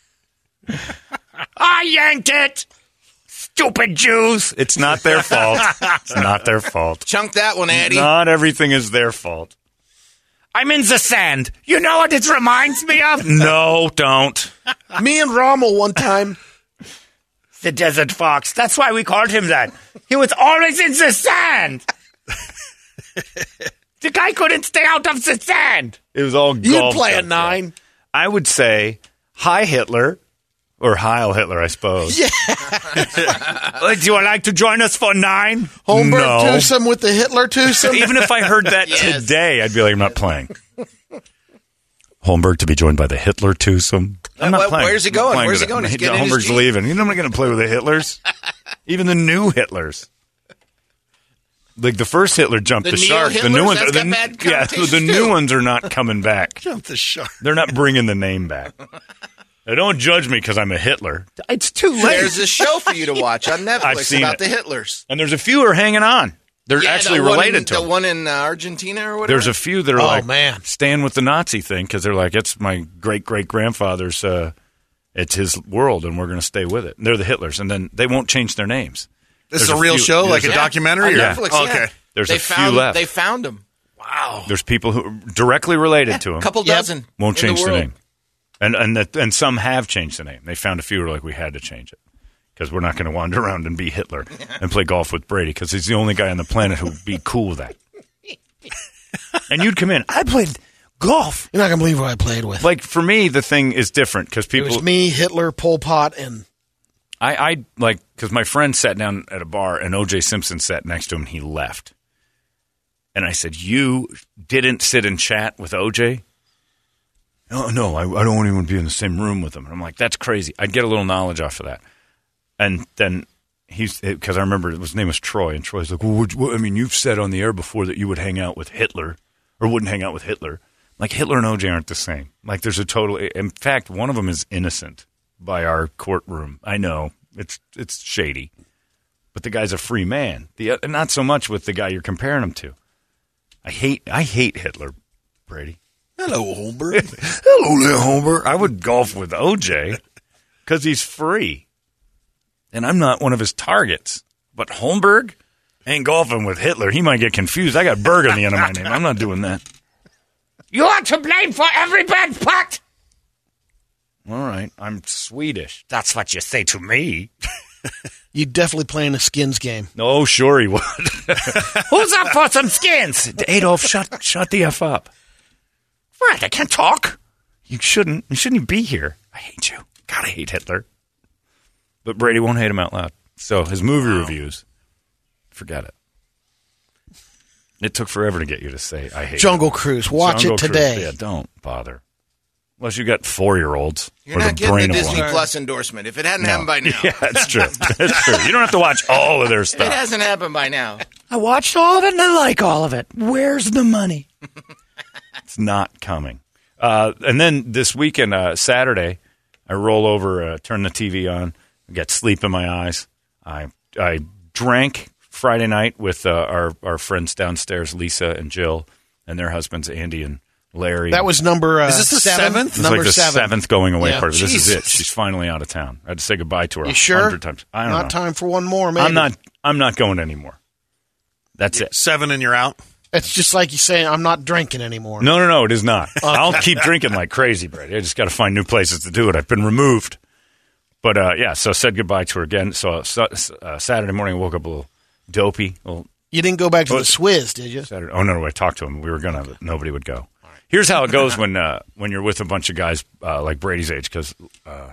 I yanked it. Stupid Jews. It's not their fault. It's not their fault. Chunk that one, Addy. Not everything is their fault. I'm in the sand. You know what it reminds me of? No, don't. Me and Rommel one time. The desert fox. That's why we called him that. He was always in the sand. The guy couldn't stay out of the sand. It was all You golf play a jokes, nine. yeah. I would say, hi, Hitler. Or Heil Hitler, I suppose. Yeah. Do you like to join us for nine? Holmberg no. twosome with the Hitler twosome. Even if I heard that Yes. today, I'd be like, I'm not playing. Holmberg to be joined by the Hitler twosome. I'm not Wh- playing. where's he I'm not going? playing Where's with he going? it. He's getting in his Holmberg's Jeep? leaving. You know I'm not going to play with the Hitlers. Even the new Hitlers. Like the first Hitler jumped The the, shark. The neo-Hitlers? new ones, That's the, got bad yeah, the connotations, new too. ones are not coming back. Jump the shark. They're not bringing the name back. Now, don't judge me because I'm a Hitler. It's too late. There's a show for you to watch on I've Netflix seen about it. the Hitlers. And there's a few who are hanging on. They're Yeah, actually the one related in, to the them. one in uh, Argentina or whatever. There's a few that are Oh, like, man. stand with the Nazi thing because they're like, it's my great great grandfather's, uh, it's his world, and we're going to stay with it. And they're the Hitlers, and then they won't change their names. This is There's a real few- show, there's like a a- documentary? on or? Netflix. Oh, yeah. okay. There's they a few found, left. They found him. There's people who are directly related to him. A couple Yep. dozen. Won't in change the, the, world. name, and and that, and some have changed the name. They found a few who are like, we had to change it because we're not going to wander around and be Hitler and play golf with Brady because he's the only guy on the planet who'd be cool with that. And you'd come in. I played golf. You're not going to believe what I played with. Like for me, the thing is different because It people. was me, Hitler, Pol Pot, and I, I like because my friend sat down at a bar and O J Simpson sat next to him and he left. And I said, "You didn't sit and chat with O J?" Oh, no, I, I don't want anyone to be in the same room with him. And I'm like, that's crazy. I'd get a little knowledge off of that. And then he's, because I remember his name was Troy, and Troy's like, well, would you, I mean, you've said on the air before that you would hang out with Hitler, or wouldn't hang out with Hitler. Like, Hitler and O J aren't the same. Like, there's a total, in fact, one of them is innocent by our courtroom. I know, it's it's shady. But the guy's a free man. The Not so much with the guy you're comparing him to. I hate I hate Hitler, Brady. Hello, Holmberg. Hello there, Homer. I would golf with O J because he's free. And I'm not one of his targets. But Holmberg ain't golfing with Hitler. He might get confused. I got Berg on the end of my name. I'm not doing that. You are to blame for every bad pact. All right. I'm Swedish. That's what you say to me. You'd definitely play in a skins game. Oh, sure he would. Who's up for some skins? Adolf, shut, shut the F up. What? I can't talk. You shouldn't. You shouldn't even be here. I hate you. God, I hate Hitler. But Brady won't hate him out loud. So his movie wow. reviews, forget it. It took forever to get you to say, I hate Jungle him. Cruise. Watch Jungle it today. Cruise. Yeah, don't bother. Unless you got four-year-olds. You're not getting the Disney Plus endorsement. If it hadn't no. happened by now. Yeah, that's true. That's true. You don't have to watch all of their stuff. It hasn't happened by now. I watched all of it and I like all of it. Where's the money? It's not coming. Uh, and then this weekend, uh, Saturday, I roll over, uh, turn the T V on, get sleep in my eyes. I I drank Friday night with uh, our, our friends downstairs, Lisa and Jill, and their husbands, Andy and Larry. That was number uh, Is this the seventh? seventh? It's Number like the seven. seventh going away Yeah. party. This Jesus. is it. She's finally out of town. I had to say goodbye to her You a sure? hundred times. I don't Not know. time for one more, maybe. I'm not. I'm not going anymore. That's it. Seven and you're out. It's just like you saying, I'm not drinking anymore. No, no, no. It is not. I'll keep drinking like crazy, Brady. I just got to find new places to do it. I've been removed. But uh, yeah, so said goodbye to her again. So uh, Saturday morning, I woke up a little dopey. A little You didn't go back to Oh, the Swizz, did you? Saturday. Oh no, no, I talked to him. We were gonna, but nobody would go. Here's how it goes when uh, when you're with a bunch of guys uh, like Brady's age, because uh,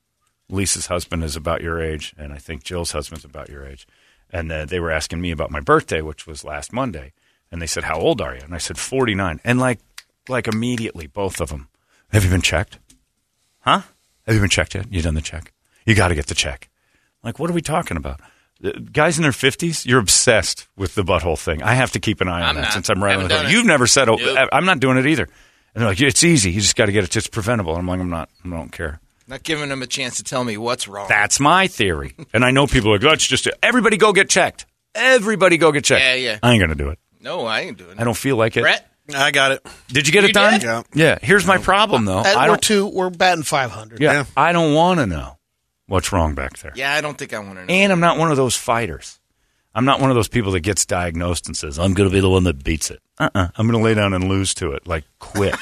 Lisa's husband is about your age, and I think Jill's husband's about your age. And uh, they were asking me about my birthday, which was last Monday, and they said, "How old are you?" And I said, forty-nine. And like, like immediately, both of them, have you been checked? Huh? Have you been checked yet? You done the check? You got to get the check. Like, what are we talking about? The guys in their fifties, you're obsessed with the butthole thing. I have to keep an eye on I'm that not. since I'm right on Haven't the done hook. it. You've never said, oh, Nope. I'm not doing it either. And they're like, it's easy. You just got to get it. It's preventable. And I'm like, I'm not. I don't care. Not giving them a chance to tell me what's wrong. That's my theory. And I know people are like, let's just, everybody go get checked. Everybody go get checked. Yeah, yeah. I ain't going to do it. No, I ain't doing it. I don't feel like it. Brett? I got it. Did you get You it done? did? Yeah. Yeah. Here's my problem, though. Uh, I we're don't, two. We're batting five hundred. yeah, Yeah. I don't want to know what's wrong back there. Yeah, I don't think I want to know. And I'm not one of those fighters. I'm not one of those people that gets diagnosed and says, I'm going to be the one that beats it. Uh-uh. I'm going to lay down and lose to it, like, quick.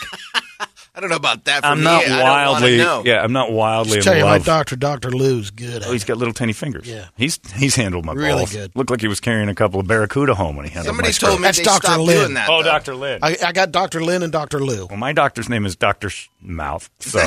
I don't know about that for I'm me. not I wildly, don't wanna know. yeah, I'm not wildly Just tell in you, my love. doctor, Doctor Lou's good. Oh, he's got little tiny fingers. Yeah. He's he's handled my Really balls. good. Looked like he was carrying a couple of Barracuda home when he handled Somebody my told scrotum. me That's they Doctor stopped Lin. doing that. Oh, though. Doctor Lynn. I, I got Doctor Lin and Doctor Lou. Well, my doctor's name is Doctor Sh- Mouth, so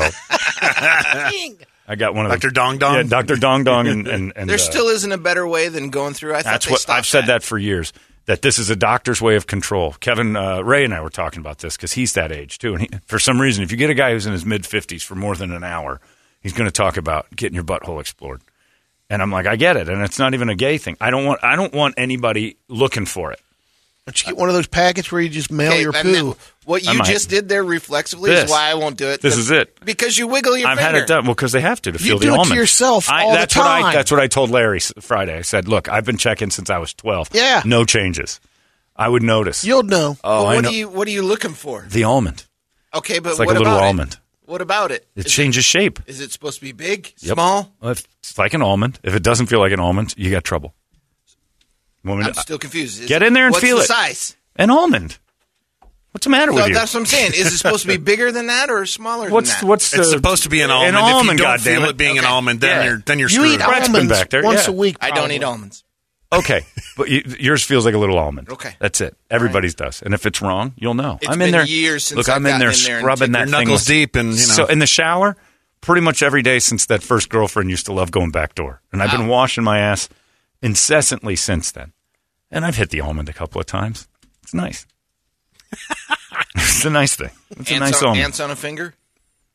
I got one of Doctor the Dong Dong? Yeah, Doctor Dong Dong, and and, and There uh, still isn't a better way than going through. I thought that's they what stopped I've said that. for years. That this is a doctor's way of control. Kevin uh, Ray and I were talking about this because he's that age too, and he, for some reason, if you get a guy who's in his mid fifties for more than an hour, he's going to talk about getting your butthole explored. And I'm like, I get it, and it's not even a gay thing. I don't want I don't want anybody looking for it. Don't you get one of those packets where you just mail Okay, your and poo? then what I you might. just did there reflexively This. is why I won't do it. This is it. Because you wiggle your I've finger. had it done well because they have to to feel do the it to almond. yourself I, all the that's what I time. that's what I told Larry s- Friday. I said, look, I've been checking since I was twelve. Yeah. no changes. I would notice. You'll know. oh, Well, I what know. are you What are you looking for? the almond. Okay, but It's like what a little about almond. it? What about it? It Is, changes shape. is it supposed to be big, Yep. small? Well, if it's like an almond. If it doesn't feel like an almond, you got trouble. Want me I'm to- still confused. Is Get it- in there and what's feel the it. size? An almond. What's the matter So with you? that's what I'm saying. Is it supposed to be bigger than that or smaller What's than that? what's It's the- supposed to be an almond. An if almond, you don't goddammit. feel it being an Okay. almond, then Yeah. you're then you're You screwed. eat Brett's been almonds back there, once yeah. a week. I don't probably. eat almonds. Okay, but you, yours feels like a little almond. Okay. That's it. Everybody's does. And if it's wrong, you'll know. It's I'm in been there. years since Look, I've I'm in gotten there in there and scrubbing taken that your thing. knuckles with- deep and, you know. So in the shower, pretty much every day since that first girlfriend used to love going back door. And I've been washing my ass incessantly since then. And I've hit the almond a couple of times. It's nice. It's a nice thing. It's a Ants, nice on, almond. ants on a finger?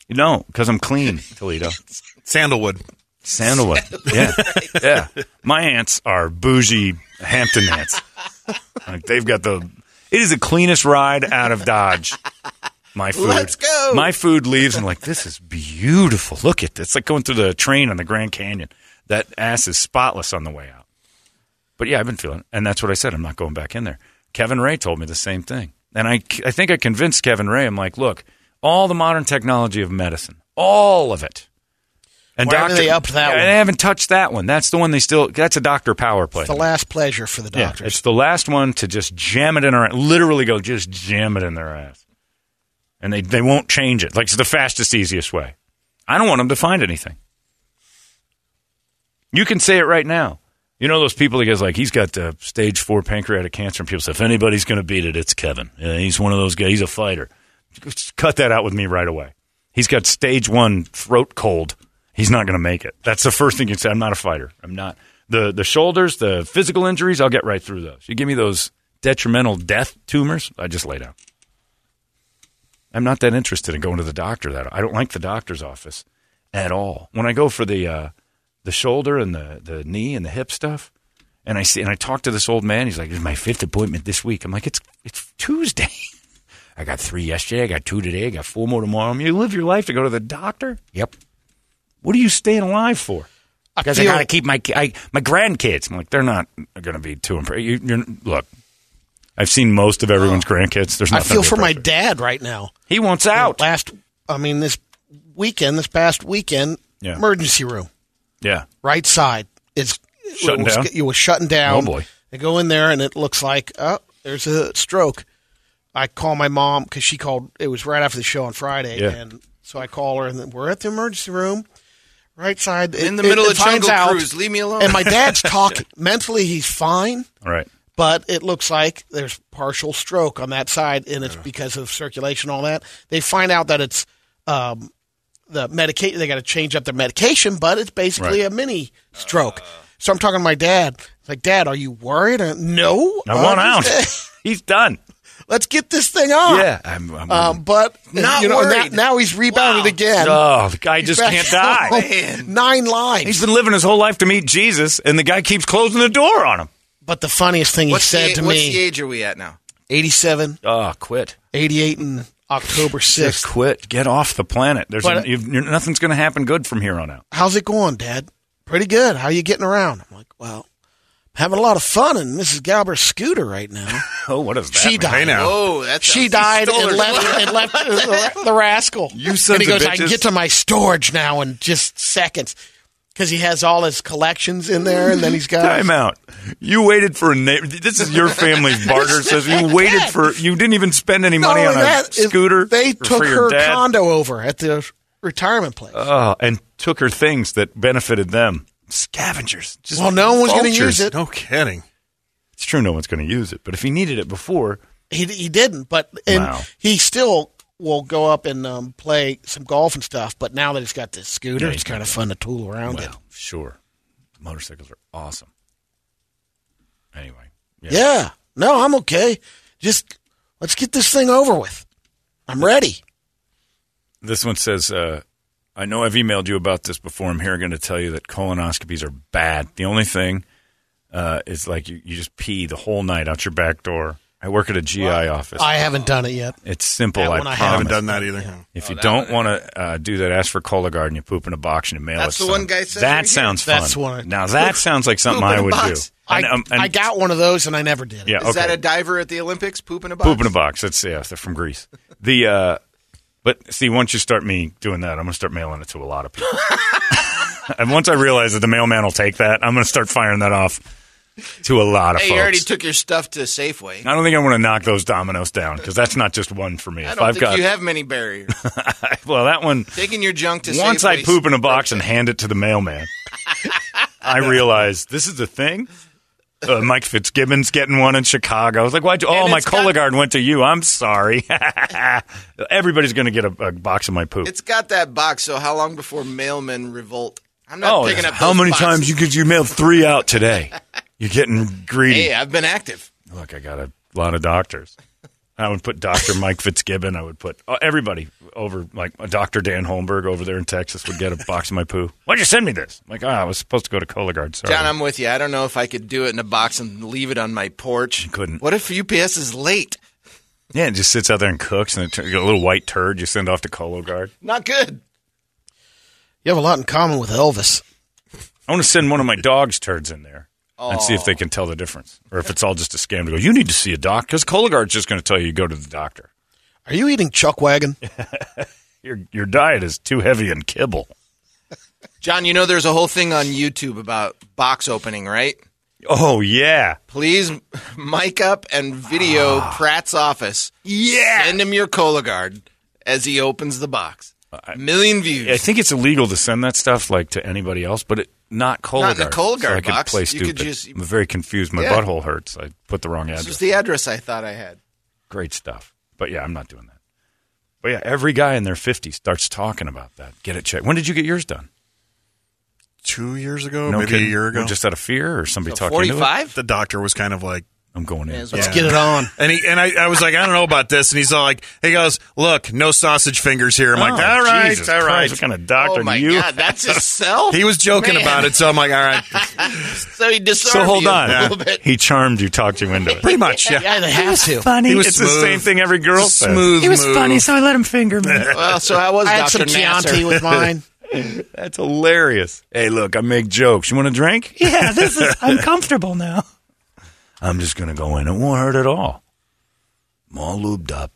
You don't, because I'm clean, Toledo. Sandalwood. Sandalwood. Yeah. Yeah. My aunts are bougie Hampton aunts. Like, they've got the... It is the cleanest ride out of Dodge. My food. Let's go. My food leaves and I'm like, this is beautiful. Look at this. It's like going through the train on the Grand Canyon. That ass is spotless on the way out. But yeah, I've been feeling it. And that's what I said. I'm not going back in there. Kevin Ray told me the same thing. And I, I think I convinced Kevin Ray. I'm like, look, all the modern technology of medicine, all of it. And Why haven't they upped that yeah, one? They haven't touched that one. That's the one they still, that's a doctor power play. It's the last pleasure for the Yeah, doctors. it's the last one to just jam it in our, literally go just jam it in their ass. And they, they won't change it. Like, it's the fastest, easiest way. I don't want them to find anything. You can say it right now. You know those people that gets like, he's got uh, stage four pancreatic cancer, and people say, if anybody's going to beat it, it's Kevin. Yeah, he's one of those guys. He's a fighter. Just cut that out with me right away. He's got stage one throat cold. He's not going to make it. That's the first thing you say. I'm not a fighter. I'm not. The the shoulders, the physical injuries, I'll get right through those. You give me those detrimental death tumors, I just lay down. I'm not that interested in going to the doctor. That I don't like the doctor's office at all. When I go for the uh, the shoulder and the, the knee and the hip stuff, and I see and I talk to this old man, he's like, "This is my fifth appointment this week." I'm like, "It's it's Tuesday. I got three yesterday. I got two today. I got four more tomorrow." I mean, you live your life to go to the doctor? Yep. What are you staying alive for? Because I, I got to keep my I, my grandkids. I'm like, they're not going to be too impressed. You, you're, look, I've seen most of everyone's oh. grandkids. There's I nothing feel to for my pressure. dad right now. He wants out. Last, I mean, this weekend, this past weekend, Yeah. emergency room, Yeah. right side is Shutting it was, down? It was shutting down. Oh, boy. They go in there and it looks like, oh, there's a stroke. I call my mom because she called. It was right after the show on Friday, Yeah. and so I call her, and then we're at the emergency room, right side In It- the middle it, of it finds Jungle out, Cruise. Leave me alone. And my dad's talking. Mentally, he's fine, All right. but it looks like there's partial stroke on that side, and it's because of circulation, all that. They find out that it's um, the medication. They got to change up their medication, but it's basically Right. a mini stroke. So I'm talking to my dad. It's like, Dad, are you worried? Uh, no, I want Uh, out. just- He's done. Let's get this thing on. Yeah. I'm, I'm Um, but Not you know, now, worried. now he's rebounded Wow. again. oh, the guy He's just back can't at die. home. Nine lives. He's been living his whole life to meet Jesus, and the guy keeps closing the door on him. But the funniest thing what's he said the, to what's me, the age are we at now? eighty-seven, Oh, quit. eighty-eight, and October Just sixth. quit. Get off the planet. There's But- you've, you're, nothing's going to happen good from here on out. How's it going, Dad? Pretty good. How you getting around? I'm like, well, having a lot of fun in Missus Galbert's scooter right now. Oh, what is that? She mean? died. Oh, that's She died and left, and left the, the rascal. You sons and he of goes, I can bitches. get to my storage now in just seconds. Because he has all his collections in there, and then he's got... Time out. You waited for a neighbor. This is your family's barter system. You waited for. You didn't even spend any Not money on only a that, is scooter. They for- took for your her dad. condo over at the retirement place. Oh, and took her things that benefited them. Scavengers. Just well, no one's going to vultures. use it. No kidding. It's true, no one's going to use it. But if he needed it before, He, he didn't, but and Wow. he still will go up and um, play some golf and stuff. But now that he's got this scooter, Yeah, it's he's kind of fun to tool around it. well, sure. Motorcycles are awesome. Anyway, yeah. Yeah. No, I'm okay. Just let's get this thing over with. I'm ready. This one says, uh, I know I've emailed you about this before. I'm here going to tell you that colonoscopies are bad. The only thing uh, is like you, you just pee the whole night out your back door. I work at a G I office. I haven't done it yet. It's simple. That I one I promise. haven't Haven't done that either. If Oh, you that don't one- want to uh, do that, ask for Cologuard and you poop in a box and you mail That's it. the to one them. guy says That right here. sounds fun. That's one I- now that sounds like something Poop in I a would box. do. I, And, um, and I got one of those and I never did it. Yeah, Is okay. that a diver at the Olympics? Poop in a box? Poop in a box. That's yeah, they're from Greece. The uh, but see, once you start me doing that, I'm going to start mailing it to a lot of people. And once I realize that the mailman will take that, I'm going to start firing that off to a lot of Hey, folks. you already took your stuff to Safeway. I don't think I want to knock those dominoes down because that's not just one for me. I If don't I've think got you have many barriers. well, that one. Taking your junk to Once Safeway. I poop in a box and hand it to the mailman, I realize this is the thing. Uh, Mike Fitzgibbon's getting one in Chicago. I was like, why'd you? Oh, And my it's got- Cologuard went to you. I'm sorry. Everybody's going to get a, a box of my poop. It's got that box, so how long before mailmen revolt? I'm not oh, picking up how those many boxes. times you could you mailed three out today? You're getting greedy. Hey, I've been active. Look, I got a lot of doctors. I would put Doctor Mike Fitzgibbon. I would put uh, everybody over, like Doctor Dan Holmberg over there in Texas would get a box of my poo. Why'd you send me this? I'm like, oh, I was supposed to go to Cologuard. Sorry. John, I'm with you. I don't know if I could do it in a box and leave it on my porch. You couldn't. What if U P S is late? Yeah, it just sits out there and cooks, and it, you got a little white turd you send off to Cologuard. Not good. You have a lot in common with Elvis. I want to send one of my dog's turds in there. And see if they can tell the difference. Or if it's all just a scam to go, you need to see a doc. Because Cologuard's just going to tell you, you go to the doctor. Are you eating Chuck Wagon? your your diet is too heavy in kibble. John, you know there's a whole thing on YouTube about box opening, right? Oh, yeah. Please mic up and video Pratt's office. Yeah. Send him your Cologuard as he opens the box. A million views. I think it's illegal to send that stuff like to anybody else, but it, not Cologuard. Not in the Cologuard so I could box. play You stupid. could just- I'm very confused. My Yeah. butthole hurts. I put the wrong address. This was the address I thought I had. Great stuff. But yeah, I'm not doing that. But yeah, every guy in their fifties starts talking about that. Get it checked. When did you get yours done? Two years ago, No maybe kidding? a year ago. Just out of fear, or somebody So talking into it? forty-five? The doctor was kind of like, I'm going in. Yeah, Let's Yeah. get it on. and he and I, I was like, I don't know about this, and he's all like, he goes, look, no sausage fingers here. I'm like, Oh, all right, Jesus all Christ, right. What kind of doctor Oh, my do you? God. That's his self? He was joking Man. about it, so I'm like, all right, So he disarmed So hold you on. a little bit. He charmed you, talked you into it. pretty much, yeah. Yeah, they have to. Funny. He was It's smooth. the same thing every girl says. Smooth He was move. funny, so I let him finger me. Well, so how was I had Doctor some Nasser? Chianti with mine. That's hilarious. Hey, look, I make jokes. You want a drink? Yeah, this is. I'm comfortable now. I'm just going to go in. It won't hurt at all. I'm all lubed up.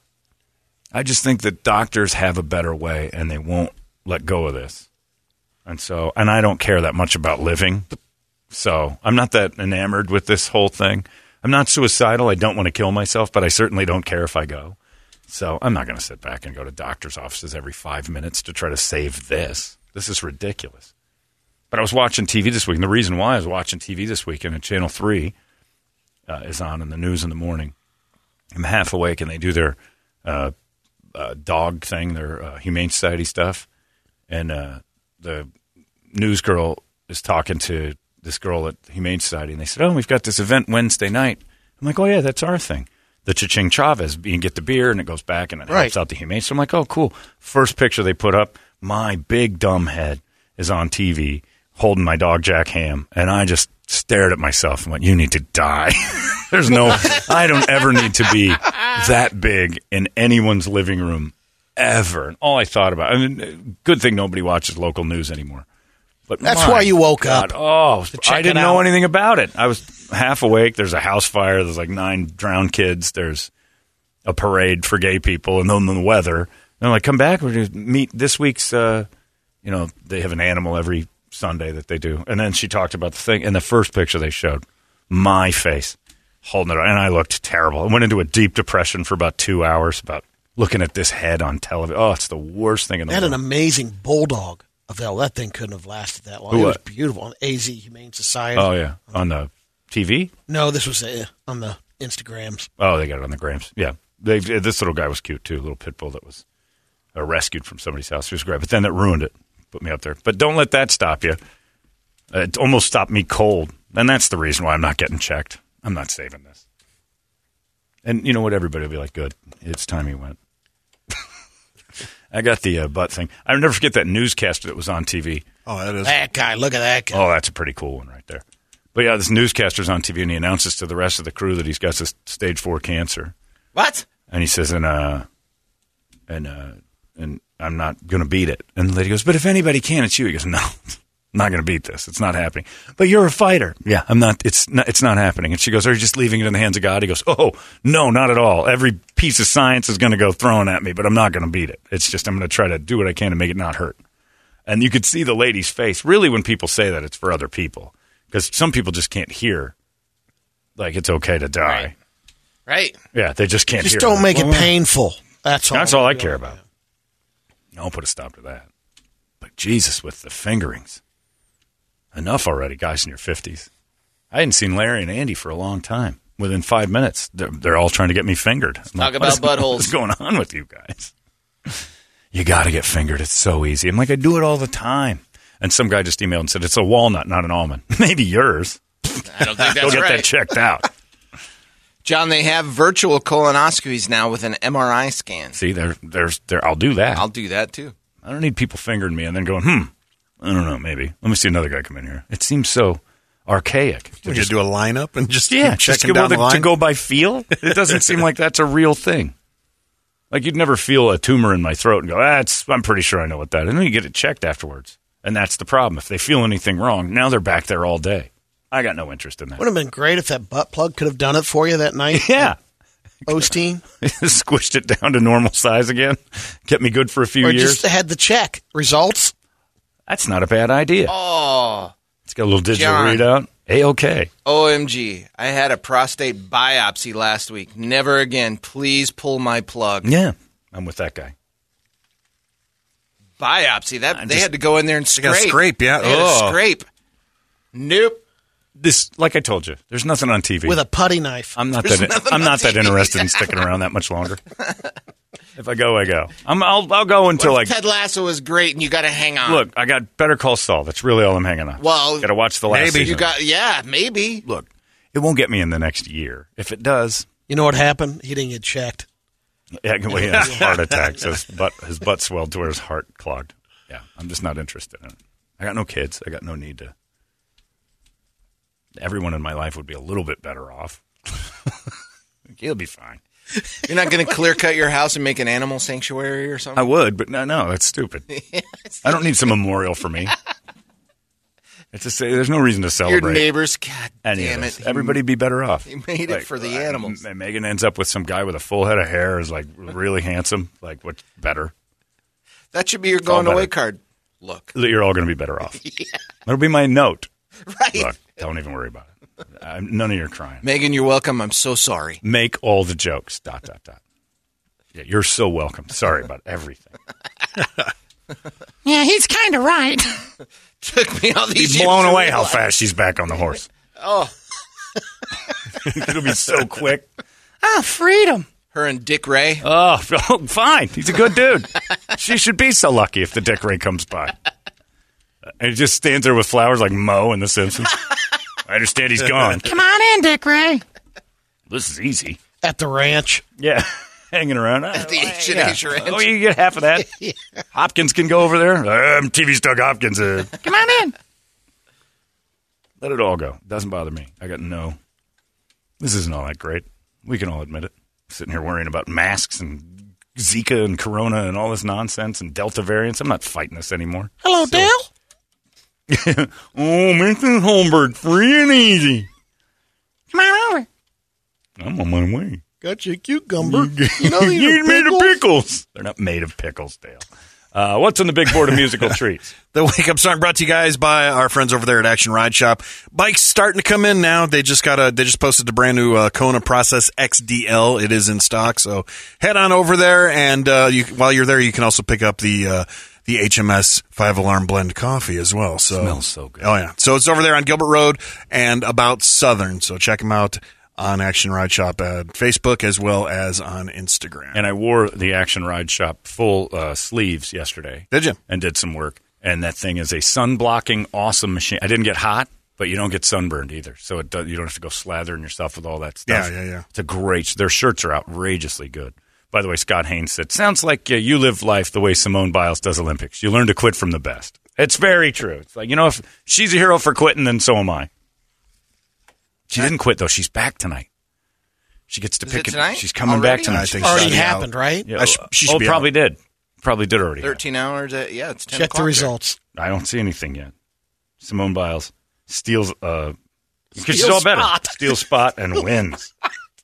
I just think that doctors have a better way, and they won't let go of this. And so, and I don't care that much about living. So I'm not that enamored with this whole thing. I'm not suicidal. I don't want to kill myself, but I certainly don't care if I go. So I'm not going to sit back and go to doctor's offices every five minutes to try to save this. This is ridiculous. But I was watching T V this week, and the reason why I was watching T V this weekend at Channel three uh, is on in the news in the morning. I'm half awake, and they do their uh, uh, dog thing, their uh, Humane Society stuff. And uh, the news girl is talking to this girl at Humane Society, and they said, oh, we've got this event Wednesday night. I'm like, oh, yeah, that's our thing. The Cha-Ching Chavez. You can get the beer, and it goes back, and it Right. helps out the Humane. So I'm like, oh, cool. First picture they put up, my big dumb head is on T V holding my dog Jack Ham, and I just stared at myself and went, you need to die. There's no, I don't ever need to be that big in anyone's living room ever. And all I thought about, I mean, good thing nobody watches local news anymore. But That's my why you woke God, up. Oh, check I didn't it know out. anything about it. I was half awake. There's a house fire. There's like nine drowned kids. There's a parade for gay people, and then the weather. And they're like, come back. We're going to meet this week's, uh, you know, they have an animal every Sunday that they do. And then she talked about the thing. And the first picture they showed, my face holding it on. And I looked terrible. I went into a deep depression for about two hours about looking at this head on television. Oh, it's the worst thing in the They had world. an amazing bulldog. Avail. That thing couldn't have lasted that long. Who, it was what? beautiful. On A Z Humane Society. Oh, yeah. On the T V? No, this was uh, on the Instagrams. Oh, they got it on the Grams. Yeah. They, this little guy was cute, too. A little pit bull that was uh, rescued from somebody's house. He was great. But then that ruined it. Put me up there. But don't let that stop you. Uh, it almost stopped me cold. And that's the reason why I'm not getting checked. I'm not saving this. And you know what? Everybody will be like, good. It's time he went. I got the uh, butt thing. I'll never forget that newscaster that was on T V. Oh, that is. That guy. Look at that guy. Oh, that's a pretty cool one right there. But yeah, this newscaster's on T V, and he announces to the rest of the crew that he's got this stage four cancer. What? And he says, and uh, and uh, and I'm not going to beat it. And the lady goes, but if anybody can, it's you. He goes, no, I'm not going to beat this. It's not happening. But you're a fighter. Yeah, I'm not. It's not. It's not happening. And she goes, are you just leaving it in the hands of God? He goes, oh no, not at all. Every piece of science is going to go thrown at me, but I'm not going to beat it. It's just I'm going to try to do what I can to make it not hurt. And you could see the lady's face. Really, when people say that, it's for other people because some people just can't hear. Like it's okay to die. Right. Right. Yeah, they just can't Just hear. don't make it Well, painful. That's all. That's all I care about. I'll put a stop to that. But Jesus, with the fingerings. Enough already, guys in your fifties. I hadn't seen Larry and Andy for a long time. Within five minutes, they're, they're all trying to get me fingered. I'm Talk like, about what is, buttholes. What's going on with you guys? You got to get fingered. It's so easy. I'm like, I do it all the time. And some guy just emailed and said, it's a walnut, not an almond. Maybe yours. I don't think Go that's get right. that checked out. John, they have virtual colonoscopies now with an M R I scan. See, there, there's, there. I'll do that. I'll do that too. I don't need people fingering me and then going, hmm, I don't know, maybe. Let me see another guy come in here. It seems so archaic. We just do a lineup and just yeah, keep just checking go down the to, line. to go by feel. It doesn't seem like that's a real thing. Like you'd never feel a tumor in my throat and go, that's. I'm pretty sure I know what that is. And then you get it checked afterwards. And that's the problem. If they feel anything wrong, now they're back there all day. I got no interest in that. Would have been great if that butt plug could have done it for you that night. Yeah. Osteen. Squished it down to normal size again. Kept me good for a few or years. just had the check. Results? That's not a bad idea. Oh. It's got a little digital John. readout. A-okay. O M G. I had a prostate biopsy last week. Never again. Please pull my plug. Yeah. I'm with that guy. Biopsy. That I They just- had to go in there and They scrape. gotta scrape, yeah. They had to Ugh. scrape. Nope. This, like I told you, there's nothing on T V. With a putty knife. I'm not There's that. nothing I'm on not that T V. interested in sticking around that much longer. If I go, I go. I'm, I'll, I'll go until What if like. Ted Lasso is great and you got to hang on. Look, I got Better Call Saul. That's really all I'm hanging on. Well, got to watch the last. maybe. season. you got, yeah, maybe. Look, it won't get me in the next year. If it does, You know what happened? He didn't get checked. yeah, well, he has heart attacks. His butt, his butt swelled to where his heart clogged. Yeah, I'm just not interested in it. I got no kids. I got no need to. Everyone in my life would be a little bit better off. He'll be fine. You're not going to clear cut your house and make an animal sanctuary or I something? would, but no, no, that's stupid. I don't need some memorial for me. It's just, there's no reason to Your celebrate. neighbors, God any damn of it. us. Everybody'd be better off. He made it for the uh, animals. M- Megan ends up with some guy with a full head of hair, is like really handsome. Like, what's better? That should be your all going away better. card. Look. You're all going to be better off. That'll be my note. Right. Look, don't even worry about it. I'm, none of your crying. Megan, you're welcome. I'm so sorry. Make all the jokes. Dot, dot, dot. Yeah, you're so welcome. Sorry about everything. Yeah, he's kind of right. Took me all these He's years blown to away how realize. fast she's back on the horse. Oh, It'll be so quick. Ah, freedom. her and Dick Ray. Oh, fine. He's a good dude. She should be so lucky if the Dick Ray comes by. And he just stands there with flowers like Moe in The Simpsons. I understand he's gone. Come on in, Dick Ray. This is easy. At the ranch. Yeah. Hanging around. At the Oh, H and yeah. H Ranch. Oh, you get half of that. Hopkins can go over there. Um, T V's Doug Hopkins. Uh, Come on in. let it all go. Doesn't bother me. I got no. This isn't all that great. We can all admit it. Sitting here worrying about masks and Zika and Corona and all this nonsense and Delta variants. I'm not fighting this anymore. Hello, Dale. Oh, Mister Holmberg, free and easy. Come on over. I'm on my way. Got you a cucumber. You know these You're are made of pickles? pickles. They're not made of pickles, Dale. Uh, what's on the big board of musical treats? The Wake Up Song brought to you guys by our friends over there at Action Ride Shop. Bikes starting to come in now. They just got a, they just posted the brand new uh, Kona Process X D L. It is in stock, so head on over there. And uh, you, while you're there, you can also pick up the uh, the H M S Five Alarm Blend Coffee as well. So Smells so good. Oh yeah, so it's over there on Gilbert Road and about Southern. So check them out on Action Ride Shop at Facebook as well as on Instagram. And I wore the Action Ride Shop full uh, sleeves yesterday. Did you? And did some work. And that thing is a sun-blocking, awesome machine. I didn't get hot, but you don't get sunburned either. So it does, you don't have to go slathering yourself with all that stuff. Yeah, yeah, yeah. It's a great – their shirts are outrageously good. By the way, Scott Haynes said, sounds like uh, you live life the way Simone Biles does Olympics. You learn to quit from the best. It's very true. It's like, you know, if she's a hero for quitting, then so am I. She didn't quit, though. She's back tonight. She gets to Is pick it it. tonight? She's coming Already? back tonight. I think Already she's happened, out. right? Yeah, I sh- she should oh, be probably out. did. Probably did already. happen. thirteen hours. At, yeah, it's ten Check the o'clock results. I don't see anything yet. Simone Biles steals uh because she's Steals all better. spot. Steals spot and wins.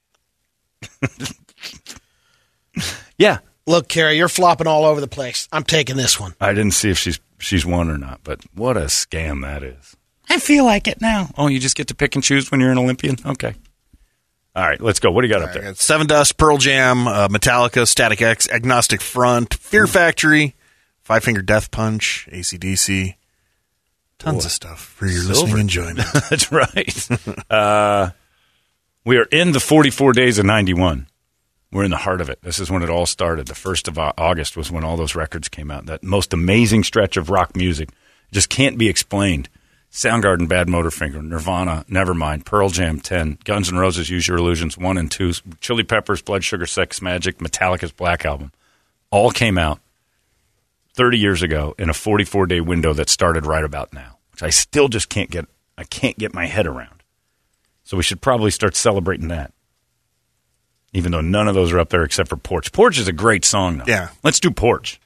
Yeah. Look, Carrie, you're flopping all over the place. I'm taking this one. I didn't see if she's she's won or not, but what a scam that is. I feel like it now. Oh, you just get to pick and choose when you're an Olympian? Okay. All right, let's go. What do you got up I there? got Seven Dust, Pearl Jam, uh, Metallica, Static X, Agnostic Front, Fear Factory, Five Finger Death Punch, A C D C. Tons of stuff for your Silver. listening enjoyment. That's right. uh, we are in the forty-four days of ninety-one. We're in the heart of it. This is when it all started. The first of August was when all those records came out. That most amazing stretch of rock music just can't be explained. Soundgarden, Bad Motorfinger, Nirvana, Nevermind, Pearl Jam, ten, Guns N' Roses, Use Your Illusions, one and two, Chili Peppers, Blood Sugar Sex Magic, Metallica's Black Album, all came out thirty years ago in a forty-four day window that started right about now, which I still just can't get, I can't get my head around. So we should probably start celebrating that. Even though none of those are up there except for Porch. Porch is a great song, though. Yeah. Let's do Porch.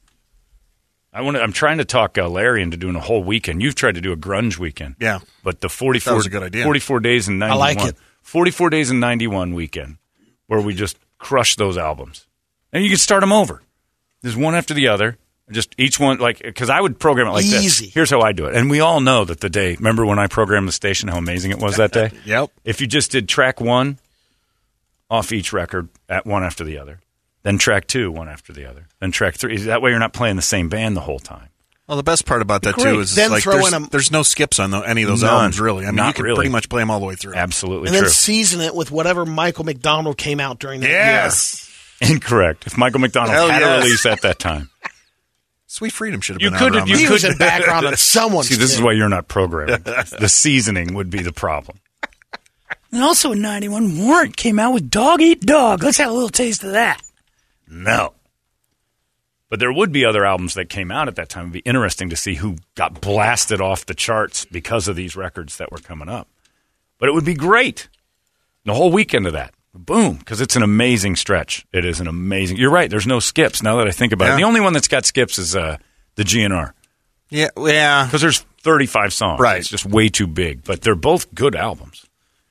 I want to, I'm trying to talk uh, Larry into doing a whole weekend. You've tried to do a grunge weekend. Yeah. But the forty-four, That was a good idea. forty-four days and ninety-one. I like it. forty-four days and ninety-one weekend where we just crush those albums. And you can start them over. There's one after the other. Just each one, like, because I would program it like Easy. this. Here's how I do it. And we all know that the day, remember when I programmed the station, how amazing it was that day? Yep. If you just did track one off each record at one after the other, then track two, one after the other, then track three. That way you're not playing the same band the whole time. Well, the best part about that, Great. too, is Then like throw there's, in a- there's no skips on the, any of those None. albums, really. I mean, Not you can really. pretty much play them all the way through. Absolutely And true. then season it with whatever Michael McDonald came out during that year. Yes. Incorrect. If Michael McDonald Hell had yes. a release at that time. Sweet Freedom should have You been could out have- around you then. He could- was in background on someone's See, this is thing. why you're not programming. The seasoning would be the problem. And also in ninety-one, Warrant came out with Dog Eat Dog. Let's have a little taste of that. No. But there would be other albums that came out at that time. It would be interesting to see who got blasted off the charts because of these records that were coming up. But it would be great. The whole weekend of that. Boom. Because it's an amazing stretch. It is an amazing. You're right. There's no skips now that I think about Yeah. it. The only one that's got skips is uh, the G N R. Yeah, yeah. Because there's thirty-five songs. Right. It's just way too big. But they're both good albums.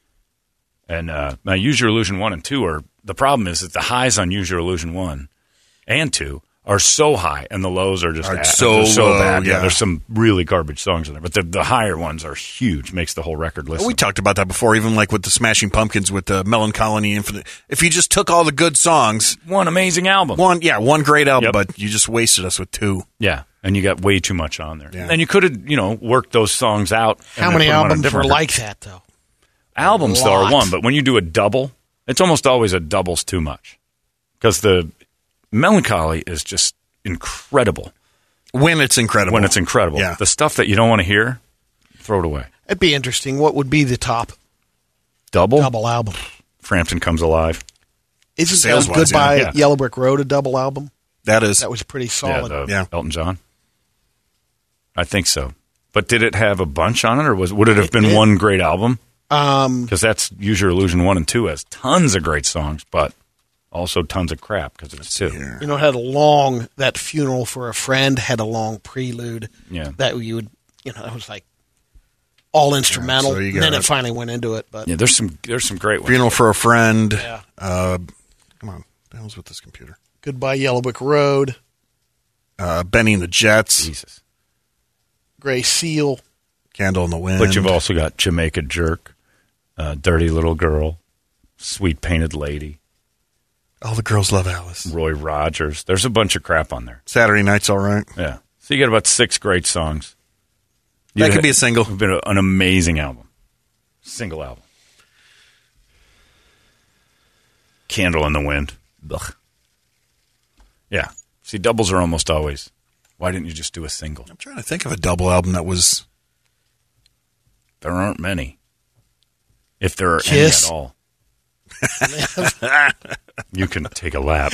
And uh, now Use Your Illusion one and two are, the problem is that the highs on Use Your Illusion one and two are so high, and the lows are just Are a- so they're so low, bad. Yeah. yeah. There's some really garbage songs in there. But the, the higher ones are huge, makes the whole record listen. We talked about that before, even like with the Smashing Pumpkins with the Melancholy Infinite. If you just took all the good songs, One amazing album. one, yeah, one great album, Yep. but you just wasted us with two. Yeah, and you got way too much on there. Yeah. And you could have, you know, worked those songs out. and How then many put them on a albums different were record. like that, though? Albums, A though, are lot. one, but when you do a double, it's almost always a double's too much. Because the Melancholy is just incredible. When it's incredible. When it's incredible. Yeah. The stuff that you don't want to hear, throw it away. It'd be interesting. What would be the top Double? double album? Frampton Comes Alive. Isn't Sales-wise, Goodbye yeah. Yeah. Yellow Brick Road a double album? That is. That was pretty Yeah, solid. the Yeah. Elton John. I think so. But did it have a bunch on it, or was would it have been It- one great album? Um, Because that's Use Your Illusion one and two has tons of great songs, but also tons of crap because it's two. you know, it had a long, that Funeral for a Friend had a long prelude Yeah. that you would, you know, it was like all instrumental. so you and got then it. it finally went into it. But Yeah, there's some there's some great ones. Funeral for a Friend. Yeah. Uh, come on. The hell's with this computer? Goodbye Yellow Brick Road, Uh, Benny and the Jets. Jesus. Gray Seal. Candle in the Wind. But you've also got Jamaica Jerk, uh, Dirty Little Girl, Sweet Painted Lady, All the Girls Love Alice. Roy Rogers. There's a bunch of crap on there. Saturday Night's all right. Yeah. So you got about six great songs. That You'd could be a ha- single. It's been a- an amazing album. Single album. Candle in the Wind. Ugh. Yeah. See, doubles are almost always. Why didn't you just do a single? I'm trying to think of a double album that was. There aren't many. If there are Kiss. any at all. You can take a lap.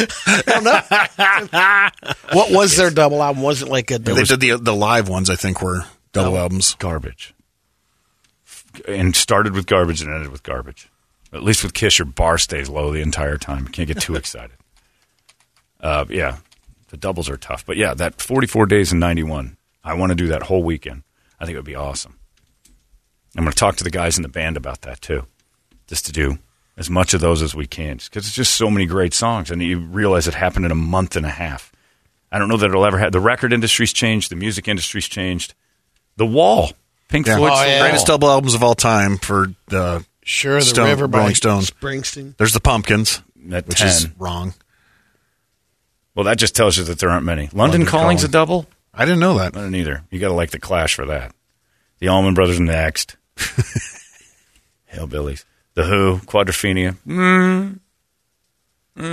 What was their double album? Was it like a They did the the live ones. I think were double albums. Garbage. And started with garbage and ended with garbage. At least with Kiss, your bar stays low the entire time. You can't get too excited. Uh, yeah, the doubles are tough. But yeah, that forty-four days in ninety-one, I want to do that whole weekend. I think it would be awesome. I'm going to talk to the guys in the band about that too, just to do as much of those as we can, because it's just so many great songs, and you realize it happened in a month and a half. I don't know that it'll ever have. The record industry's changed. The music industry's changed. The Wall. Pink Yeah. Floyd's Oh, The yeah. Wall. Greatest double albums of all time for the Sure, the Stone- River by Rolling Stones. Springsteen. There's the Pumpkins, At which ten. is wrong. Well, that just tells you that there aren't many. London, London Calling's Calling. a double? I didn't know that. I don't either. You got to like the Clash for that. The Allman Brothers next. Hillbillies. The Who. Quadrophenia. Mm.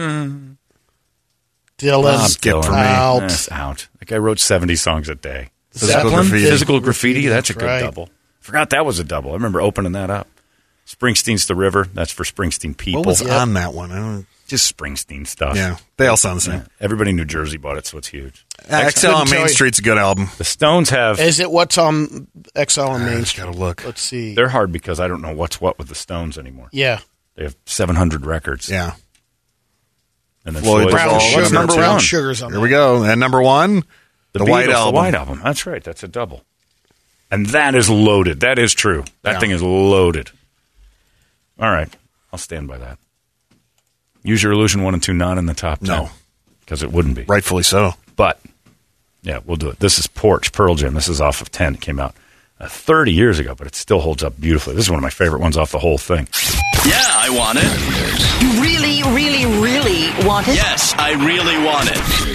Dylan. Bob skip Dylan. for me. Out. Eh, out. That guy wrote seventy songs a day. Zeppelin, Graffiti. Physical Graffiti. That's a good right. double. Forgot that was a double. I remember opening that up. Springsteen's The River. That's for Springsteen people. What was on that one? I don't. Just Springsteen stuff. Yeah, they all sound the same. Yeah. Everybody in New Jersey bought it, so it's huge. X L on Main Street's a good album. The Stones have. Is it what's on X L on Main Street? Gotta look. Let's see. They're hard because I don't know what's what with the Stones anymore. Yeah. They have seven hundred records. Yeah. And then Floyd Floyd's Brown all- Sugar. what's number Brown one? Sugar's on Here that. we go. And number one, the, The, White Beatles, Album. The White Album. That's right. That's a double. And that is loaded. That is true. That Yeah. thing is loaded. All right. I'll stand by that. Use Your Illusion one and two not in the top ten. No. Because it wouldn't be. Rightfully so. But, yeah, we'll do it. This is Porch, Pearl Jam. This is off of ten. It came out uh, thirty years ago, but it still holds up beautifully. This is one of my favorite ones off the whole thing. Yeah, I want it. You really, really, really want it? Yes, I really want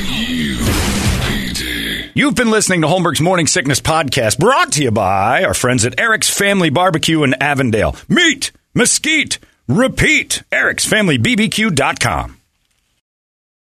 it. You've been listening to Holmberg's Morning Sickness Podcast, brought to you by our friends at Eric's Family Barbecue in Avondale. Meet, mesquite, repeat. Eric's Family B B Q dot com.